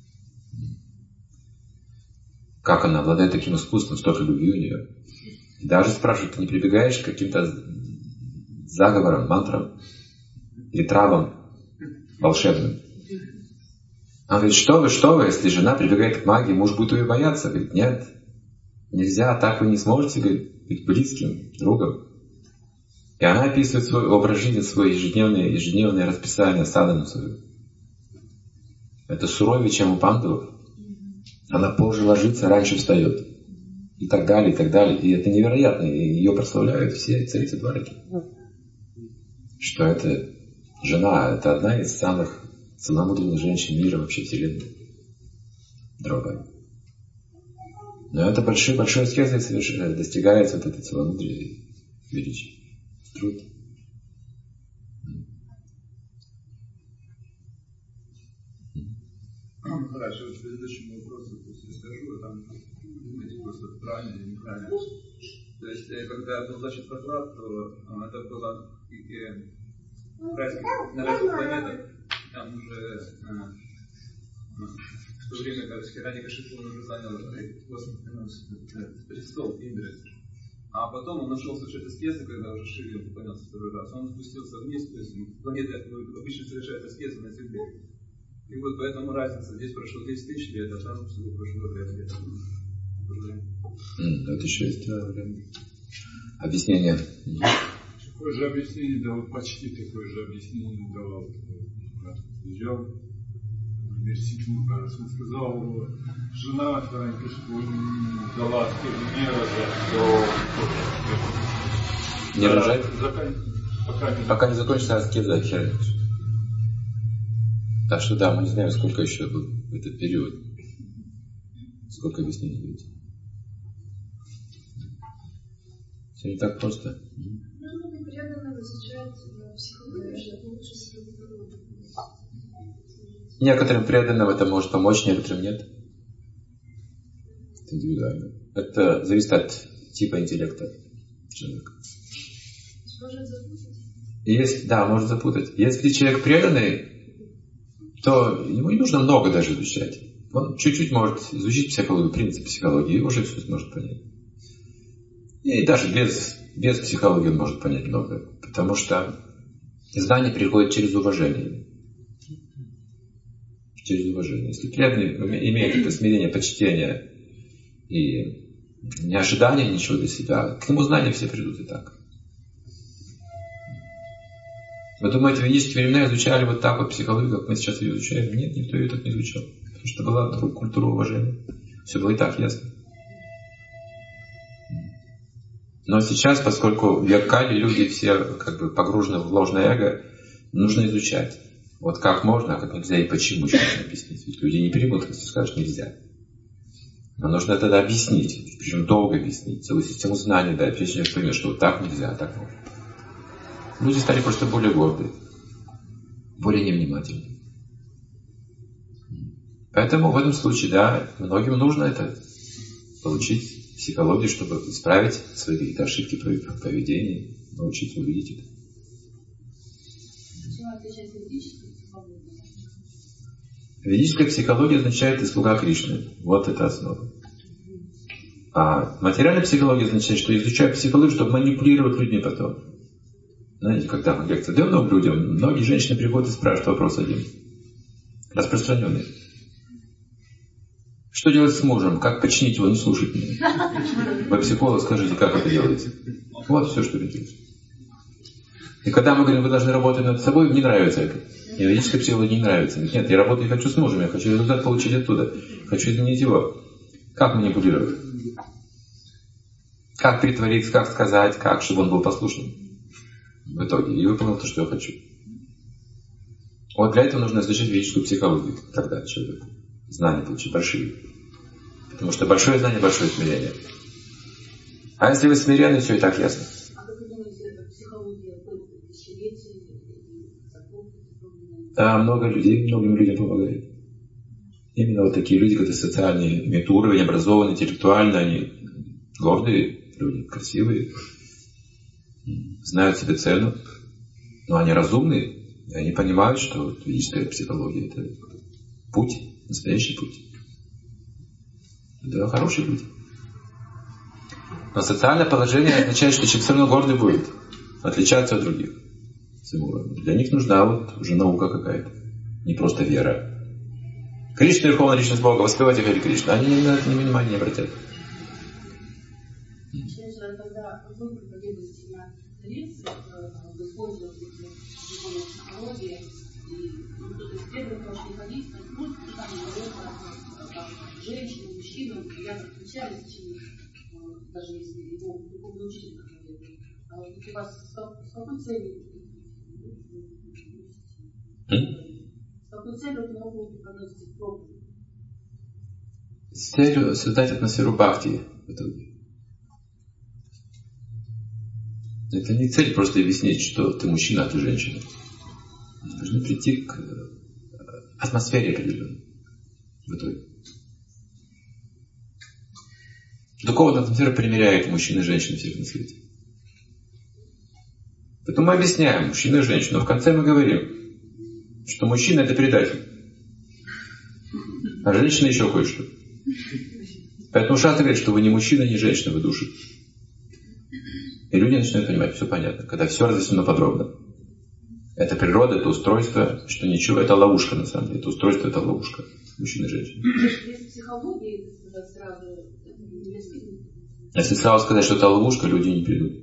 Как она обладает таким искусством, столько любви у нее. И даже спрашивают, ты не прибегаешь к каким-то заговорам, мантрам или травам волшебным? Она говорит, что вы, что вы, если жена прибегает к магии, муж будет ее бояться. Говорит, нет, нельзя, так вы не сможете, говорит, быть близким, другом. И она описывает свой образ жизни, свое ежедневное, ежедневное расписание садану свою. Это суровее, чем у пандавов. Она позже ложится, раньше встает. И так далее, и так далее. И это невероятно. И ее прославляют все царицы Двараки. Что это жена, это одна из самых целомудренных женщин мира, вообще Вселенной. Драубаи. Но это большой-большой аскезой совершенно достигается вот это целомудрие величия. Труд. Хорошо, к предыдущему вопросу я скажу, а там думаете просто правильно или неправильно. То есть, когда был зачет доклад, то это было на разных планетах, там уже в то время, когда Хирани Кашипу уже занял престол Индры. А потом он нашел совершать аскезы, когда уже Шири поклонялся второй раз. Он спустился вниз, то есть планеты обычно совершают аскезы на Земле. И вот поэтому разница. Здесь прошло десять тысяч лет, а там всего прошло пять лет. Это еще есть время. Объяснение. Такое же объяснение давал, почти такое же объяснение давал взял университет, кажется, он сказал, жена Франкишку дала не рожать, то... Не рожать? Пока не, Пока не закончится аскеза, хер. Так что да, мы не знаем, сколько еще был этот период. Сколько объяснений будет. Все не так просто. Нужно преданно изучать психологию, чтобы лучше себя поводить. Некоторым преданным это может помочь, некоторым нет. Это индивидуально. Это зависит от типа интеллекта человека. Может запутать? Если, да, может запутать. Если человек преданный, то ему не нужно много даже изучать. Он чуть-чуть может изучить психологию, принцип психологии, и уже все сможет понять. И даже без, без психологии он может понять много. Потому что знание приходит через уважение. Через уважение. Если преданный имеет это смирение, почтение и не ожидание ничего для себя, к нему знания все придут и так. Вы думаете, в ведические времена изучали вот так вот психологию, как мы сейчас ее изучаем? Нет, никто ее так не изучал. Потому что была культура уважения. Все было и так ясно. Но сейчас, поскольку в Яккале люди все как бы погружены в ложное эго, нужно изучать. Вот как можно, а как нельзя и почему еще нужно объяснить. Ведь люди не примут, если скажешь нельзя. Но нужно тогда объяснить, причем долго объяснить, целую систему знаний дать, прежде чем человек поймет, что вот так нельзя, а так можно. Люди стали просто более гордые, более невнимательны. Поэтому в этом случае, да, многим нужно это получить психологию, чтобы исправить свои какие-то ошибки в поведении, научиться увидеть это. Чем отличается ведическая психология? Ведическая психология означает «ты слуга Кришны». Вот это основа. А материальная психология означает, что изучаю психологию, чтобы манипулировать людьми потом. Знаете, когда мы лекции даем новым людям, многие женщины приходят и спрашивают вопрос один. Распространенный. Что делать с мужем? Как починить его, не слушать меня? Вы психолог, скажите, как это делаете? Вот все, что интересно. И когда мы говорим, вы должны работать над собой, мне нравится это. Мне ведическая психология не нравится. Нет, я работаю и хочу с мужем, я хочу результат получить оттуда. Хочу изменить его. Как манипулировать? Как притвориться, как сказать, как, чтобы он был послушным в итоге и выполнил то, что я хочу. Вот для этого нужно изучить ведическую психологию. Тогда человек знания получит большие. Потому что большое знание, большое смирение. А если вы смиренны, все и так ясно. А как вы думаете, это психология тысячелетий? Да, много людей, многим людям помогает. Именно вот такие люди, которые социальные, имеют уровень, образованные, интеллектуально, они гордые люди, красивые, знают себе цену, но они разумные, и они понимают, что ведическая психология – это путь, настоящий путь. Это хорошие люди. Но социальное положение означает, что человек все равно гордый будет, отличаться от других. Для них нужна вот уже наука какая-то, не просто вера. Кришна, Верховная Личность Бога, воспевайте Хари Кришна, они на это внимания не обратят. Когда вы проповедуете на лекциях, вы используете законы психологии, и кто-то из первых может не ходить, ну, там говорят, женщины, мужчины, я встречались в течение, даже если его духовный учитель проповедует. А вот у вас с какой целью? С какой целью эта наука преподносится в проповеди? С целью создать атмосферу бхакти в итоге. Это не цель просто объяснить, что ты мужчина, а ты женщина. Мы должны прийти к атмосфере определенной в итоге. Духовная атмосфера примиряет мужчин и женщин всех на свете. Поэтому мы объясняем мужчину и женщину, но в конце мы говорим, что мужчина это предатель, а женщина еще кое-что. Поэтому Шастра говорит, что вы не мужчина, не женщина, вы души. И люди начинают понимать, все понятно, когда все разъяснено подробно. Это природа, это устройство, что ничего, это ловушка на самом деле. Это устройство, это ловушка. Мужчина и женщина. Если психология сразу... Если сразу сказать, что это ловушка, люди не придут.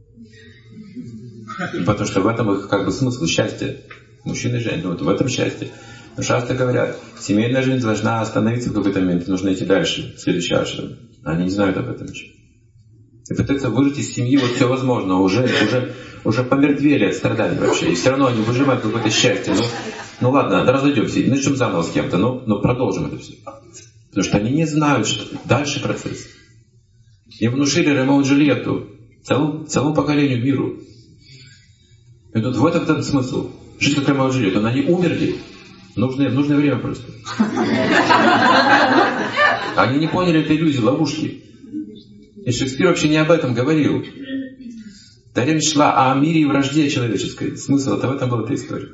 Потому что в этом их как бы смысл счастья. Мужчина и женщина, вот в этом счастье. Но часто говорят, семейная жизнь должна остановиться в какой-то момент, нужно идти дальше, следующий ашрам. Они не знают об этом еще. И пытаются выжить из семьи вот все возможно, уже, уже, уже помертвели от страданий вообще. И все равно они выжимают какое-то счастье. Ну, ну ладно, да разойдемся, начнем заново с кем-то, но, но продолжим это все. Потому что они не знают, что дальше процесс. Им внушили Ромео и Джульетту, целому, целому поколению миру. И тут в этом, в этом смысл. Жить как Ромео и Джульетта, но они умерли. Нужное, нужное время просто. Они не поняли этой иллюзии, ловушки. И Шекспир вообще не об этом говорил. Да речь шла о мире и вражде человеческой. Смысл это в этом была эта история.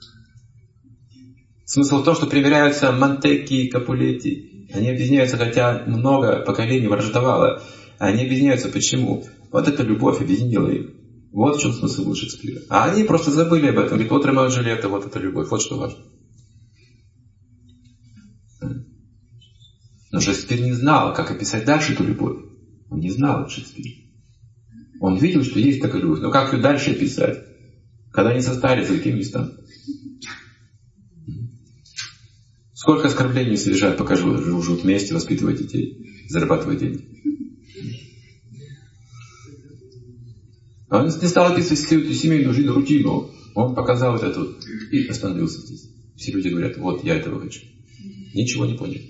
Смысл в том, что примиряются Монтекки и Капулетти. Они объединяются, хотя много поколений враждовало. Они объединяются почему? Вот эта любовь объединила их. Вот в чем смысл был Шекспира. А они просто забыли об этом. Говорят, вот Ромео и Джульетта, вот эта любовь. Вот что важно. Но Шекспир не знал, как описать дальше эту любовь. Он не знал Шекспир. Он видел, что есть такая любовь. Но как ее дальше описать? Когда они состарятся, каким не станут? Сколько оскорблений совершают, пока живут вместе, воспитывают детей, зарабатывают деньги. А он не стал описывать всю эту семейную жизнь, рутину. Он показал вот это вот и остановился здесь. Все люди говорят, вот я этого хочу. Ничего не поняли.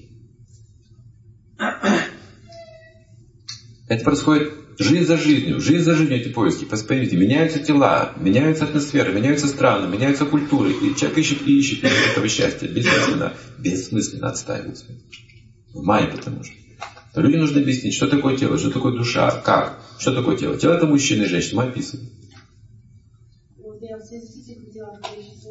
Это происходит жизнь за жизнью, жизнь за жизнью эти поиски. Поймите, меняются тела, меняются атмосферы, меняются страны, меняются культуры. И человек ищет и ищет этого счастья. Бессмысленно, бессмысленно отстаивается. В мае потому что. То людям нужно объяснить, что такое тело, что такое душа, как. Что такое тело? Тело это мужчина и женщина, мы описываем. Вот я в связи с этим хотела еще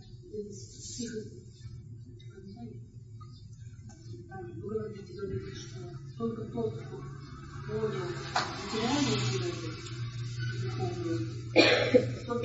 вы говорите, что только тот, кто понял материальные силы духовные, только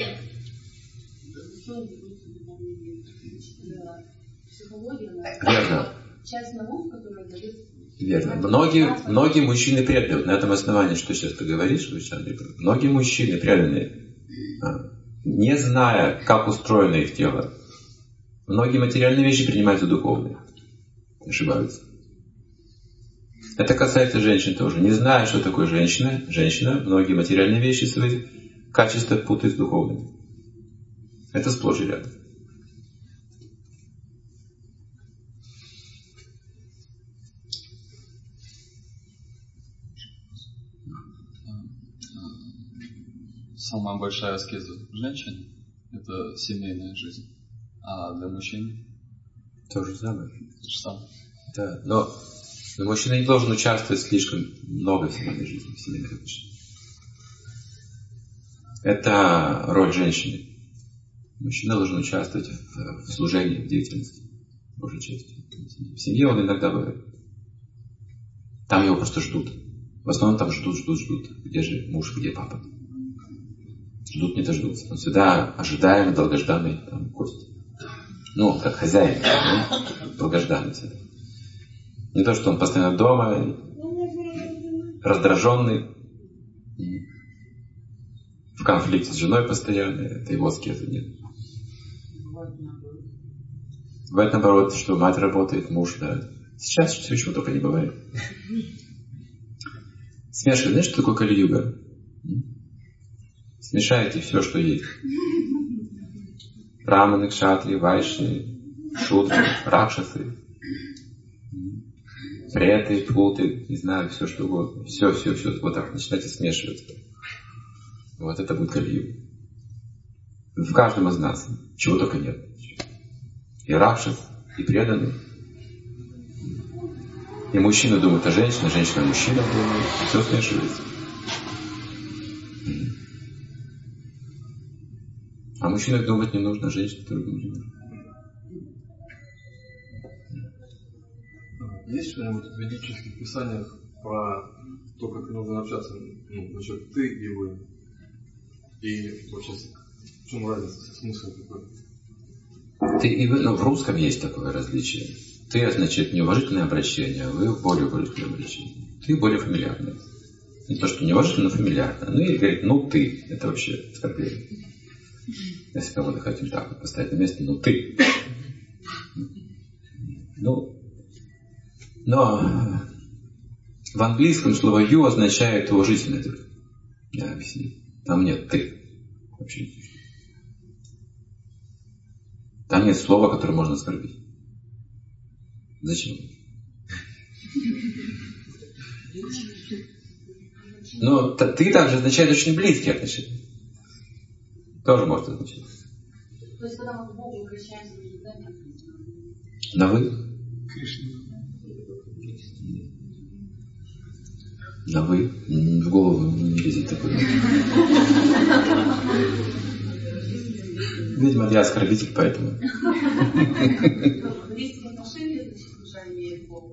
психология, верно. Часть наук, которая дает. Верно. Многие, многие мужчины преданные, вот на этом основании, что сейчас ты говоришь, многие мужчины преданные, не зная, как устроено их тело, многие материальные вещи принимают за духовные. Ошибаются. Это касается женщин тоже. Не зная, что такое женщина, женщина, многие материальные вещи свои качества путает с духовными. Это сплошь и рядом. Самая большая аскеза женщин – это семейная жизнь. А для мужчин? То же самое. То же самое. Да, но, но мужчина не должен участвовать слишком много в семейной жизни, в семейных отношениях. Это роль женщины. Мужчина должен участвовать в, в служении, в деятельности, большей частью. В семье он иногда бывает. Там его просто ждут. В основном там ждут, ждут, ждут. Где же муж, где папа? Ждут, не дождутся. Он всегда ожидаемый, долгожданный там, гость. Ну, как хозяин, ну, долгожданный всегда. Не то, что он постоянно дома, раздраженный, в конфликте с женой постоянно, это его аскеза, нет. Бывает наоборот, что мать работает, муж, да. Сейчас все чего только не бывает. Смешивай, знаешь, что такое Кали-юга? Смешайте все, что есть. Браманы, кшатри, вайши, шудры, ракшасы, преты, плуты, не знаю, все что угодно. Все, все, все. Вот так начинайте смешивать. Вот это будет Кали-юга. В каждом из нас. Чего только нет. И ракшас, и преданный. И мужчина думает о женщине, женщина о мужчине думает. Все смешивается. А мужчине думать не нужно, а женщине тоже не нужно. Есть что-нибудь в ведических писаниях про то, как нужно общаться, ну, насчет ты и вы? И вообще, в чем разница, смысл какой? Ты и вы, ну, в русском есть такое различие. Ты означает неуважительное обращение, а вы более уважительное обращение. Ты более фамильярное. Не то, что неуважительно, но фамильярно. Ну или говорит, ну ты. Это вообще оскорбление. Если кого-то хотим так вот поставить на место, ну ты. Ну, но в английском слово you означает уважительное. Я объясню. Там нет ты. Вообще. Там нет слова, которое можно оскорбить. Зачем? Но ты также означает очень близкие отношения. Тоже может означать. То есть, когда мы к Богу обращаемся, на вы? На вы? В голову не лезет такой. Видимо, я оскорбитель, поэтому. Близкие отношения, значит, душа имеет Богу.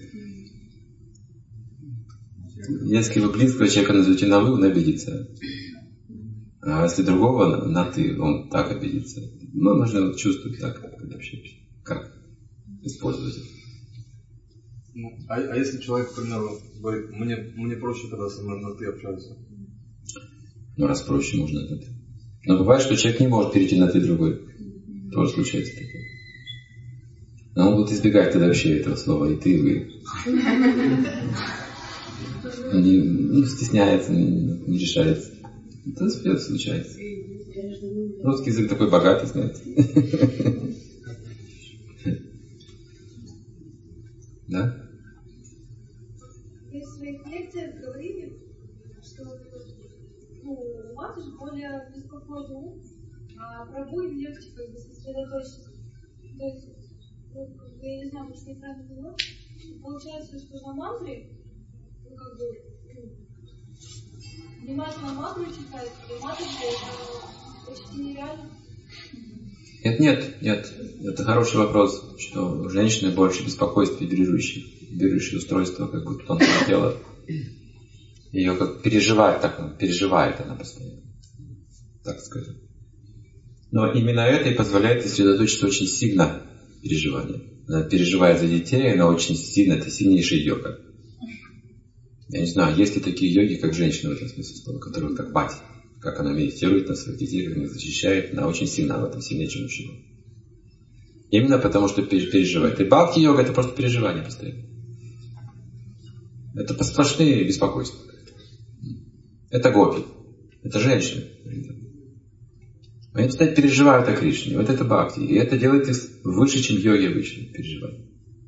Если вы близкого человека назовете на вы, он обидится. А если другого на ты, он так обидится. Ну, нужно чувствовать так, когда общаешься. Как использовать это. Ну, а, а если человек, к примеру, говорит, мне, мне проще, когда со мной на ты общаются? Ну, раз проще, можно на ты. Но бывает, что человек не может перейти на ты другой. Тоже случается такое. Но он будет избегать тогда вообще этого слова и ты, и вы. Не, не стесняется, не, не решается. Это случается. Русский язык такой богатый, знаете. Да? Вы в своих лекциях говорили, что ну, у вас же более беспокойный ум, а Прабху легче как бы сосредоточиться. То есть, ну, я не знаю, может, я правильно поняла, получается, что на мантре, ну, как бы, ну, внимательно мантру читать, и мантру это почти нереально. Нет, нет, нет. Это хороший вопрос, что у женщины больше беспокойства и бережущее, бережущее устройство, как бы тонкое тело. Ее как переживает, так переживает она постоянно, так скажем. Но именно это и позволяет сосредоточиться очень сильно в переживании. Она переживает за детей, она очень сильно, это сильнейшая йога. Я не знаю, есть ли такие йоги, как женщины в этом смысле слова, которые как мать, как она медитирует на своих детей, как она их защищает, она очень сильна в этом, сильнее, чем мужчина. Именно потому, что переживает. И бхакти-йога — это просто переживание постоянно. Это сплошные беспокойства. Это гопи. Это женщины. Они постоянно переживают о Кришне. Вот это бхакти. И это делает их выше, чем йоги обычно переживают.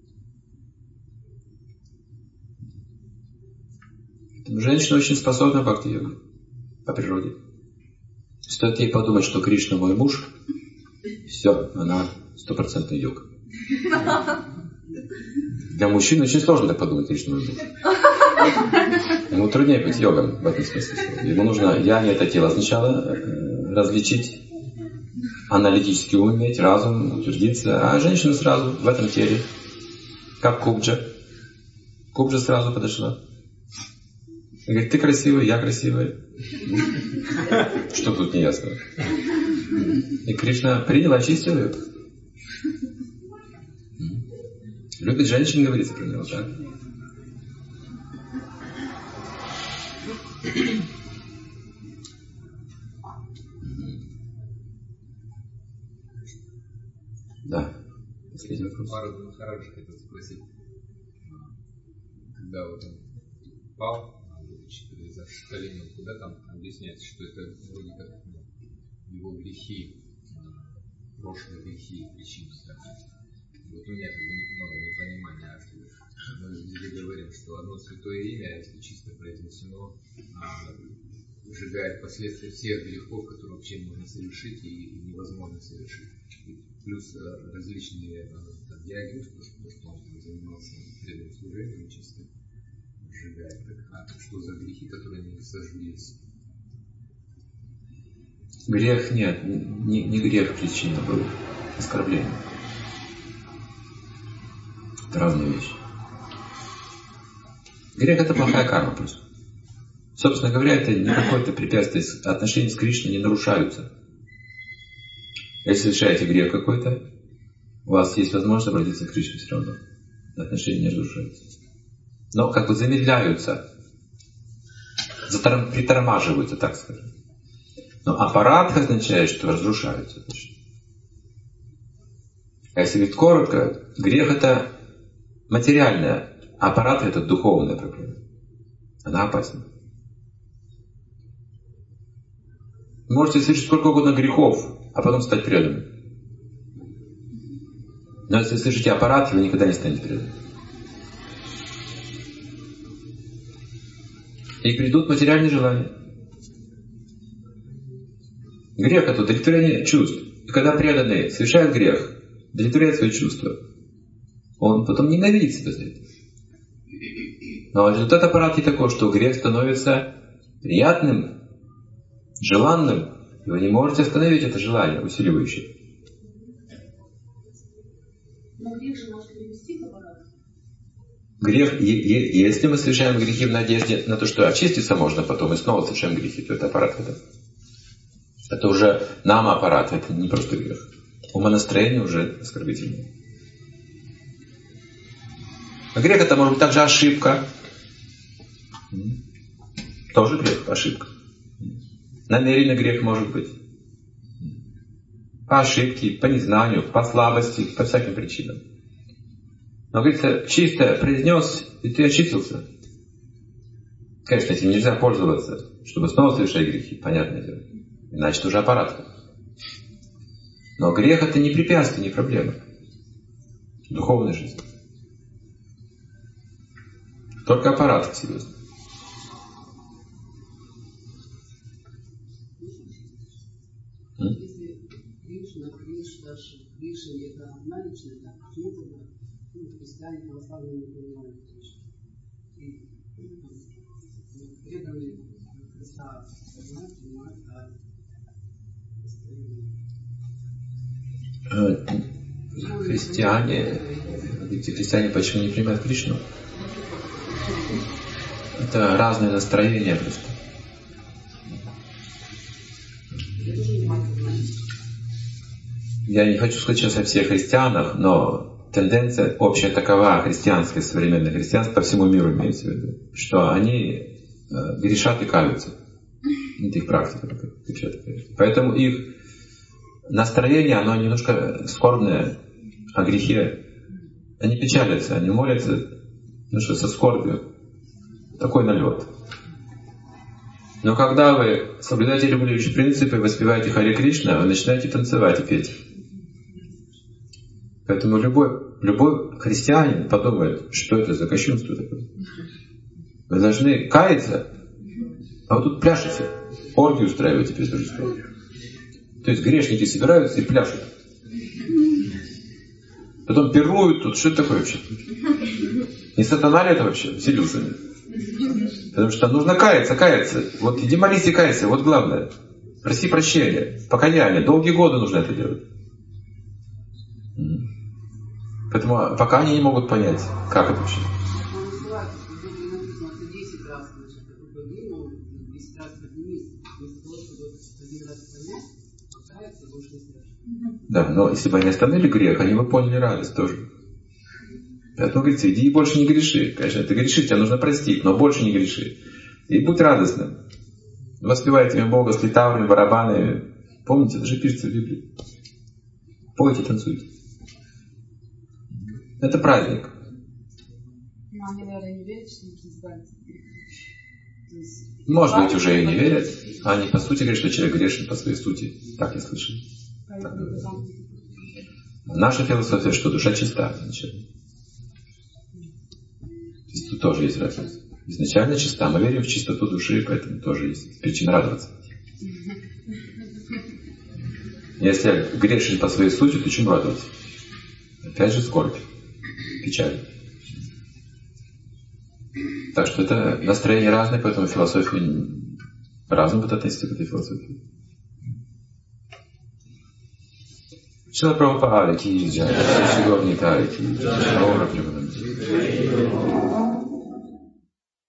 Женщина очень способна к бхакти-йоге по природе. Стоит ей подумать, что Кришна мой муж, все, она стопроцентный йог. Для мужчин очень сложно так подумать, Кришна мой муж. Ему труднее быть йогом в этом смысле. Ему нужно я не это тело сначала различить, аналитически уметь, разум, утвердиться, а женщина сразу в этом теле, как Кубджа. Кубджа сразу подошла. И говорит, ты красивый, я красивая. Что тут неясно? И Кришна принял, очистил ее. Любит женщин, говорится про него, так? Да. Последний вопрос. Пару Махарадж хотел спросить. Когда вот он пал, за коленом, куда там объясняется, что это вроде как его грехи, прошлые грехи, причины страдания. Вот у меня много непонимания. Мы здесь говорим, что одно святое имя, если чисто произнесено, сжигает последствия всех грехов, которые вообще можно совершить и невозможно совершить. Плюс различные там, диагнозы, то, что он занимался преданным служением, чисто сжигает. А что за грехи, которые не сожгутся? Грех нет, не, не грех причина был, оскорбление. Это разные вещи. Грех это плохая карма просто. Собственно говоря, это не какое-то препятствие, отношения с Кришной не нарушаются. Если совершаете грех какой-то, у вас есть возможность обратиться к Кришне все равно. Отношения не разрушаются. Но как бы замедляются, затор... притормаживаются, так скажем. Но аппарат означает, что разрушаются. А если говорить коротко, грех это материальное, а аппарат это духовная проблема. Она опасна. Вы можете совершить сколько угодно грехов, а потом стать преданным. Но если слышите аппарат, вы никогда не станете преданным. И придут материальные желания. Грех это удовлетворение чувств. И когда преданный совершает грех, удовлетворяет свои чувства, он потом ненавидит себя за это. Но результат аппарата такой, что грех становится приятным, желанным, и вы не можете остановить это желание, усиливающее. Но грех же может привести к аппарату. Грех, если мы совершаем грехи в надежде на то, что очиститься можно потом, и снова совершаем грехи, то это аппарат. Это, это уже нам аппарат, это не просто грех. Умонастроение уже оскорбительное. А грех это может быть также ошибка. Тоже грех, ошибка. Намеренный грех может быть. По ошибке, по незнанию, по слабости, по всяким причинам. Но, говорится, чисто произнес, и ты очистился. Конечно, этим нельзя пользоваться, чтобы снова совершать грехи, понятное дело. Иначе это уже аппарат. Но грех это не препятствие, не проблема. Духовная жизнь. Только аппарат серьезно. Если Кришна, Кришна, Кришна это одна личность, так почему тогда ну, христиане православные не понимают Кришну? И преданные Христа понимают, понимают, а христиане, эти христиане почему не принимают Кришну? Это разные настроения просто. Я не хочу сказать сейчас о всех христианах, но тенденция общая такова, христианское, современное христианство по всему миру имеется в виду, что они грешат и каются. Это их практика. Поэтому их настроение, оно немножко скорбное о грехе. Они печалятся, они молятся, ну что, со скорбью. Такой налет. Но когда вы соблюдаете регулирующие принципы, воспеваете Харе Кришна, вы начинаете танцевать и петь. Поэтому любой, любой христианин подумает, что это за кощунство такое. Вы должны каяться, а вы тут пляшете, оргию устраиваете перед божеством. То есть грешники собираются и пляшут. Потом пируют тут. Что это такое вообще? Не сатана ли это вообще? Вселился. Потому что нужно каяться, каяться. Вот иди молись и кайся, вот главное. Проси прощения, покаяние. Долгие годы нужно это делать. Поэтому пока они не могут понять, как это вообще. Да, но если бы они остановили грех, они бы поняли радость тоже. Поэтому говорится, иди и больше не греши. Конечно, ты грешишь, тебя нужно простить, но больше не греши. И будь радостным. Воспевайте имя Бога с литаврами, барабанами. Помните, это же пишется в Библии. Пойте, танцуйте. Это праздник. Но они, наверное, не верят, что нужно избавиться. Может быть, уже и не верят. А они по сути говорят, что человек грешен по своей сути. Так я слышал. Наша философия, что душа чиста изначально. То есть тут тоже есть разница. Изначально чиста. Мы верим в чистоту души, поэтому тоже есть причина радоваться. Если я грешен по своей сути, то чему радоваться? Опять же скорбь, печаль. Так что это настроение разное, поэтому философия по-разному будет относиться к этой философии. Шрила Прабхупада ки джай, Шри Гаур Нитая ки джай, Гаура Прабхупада.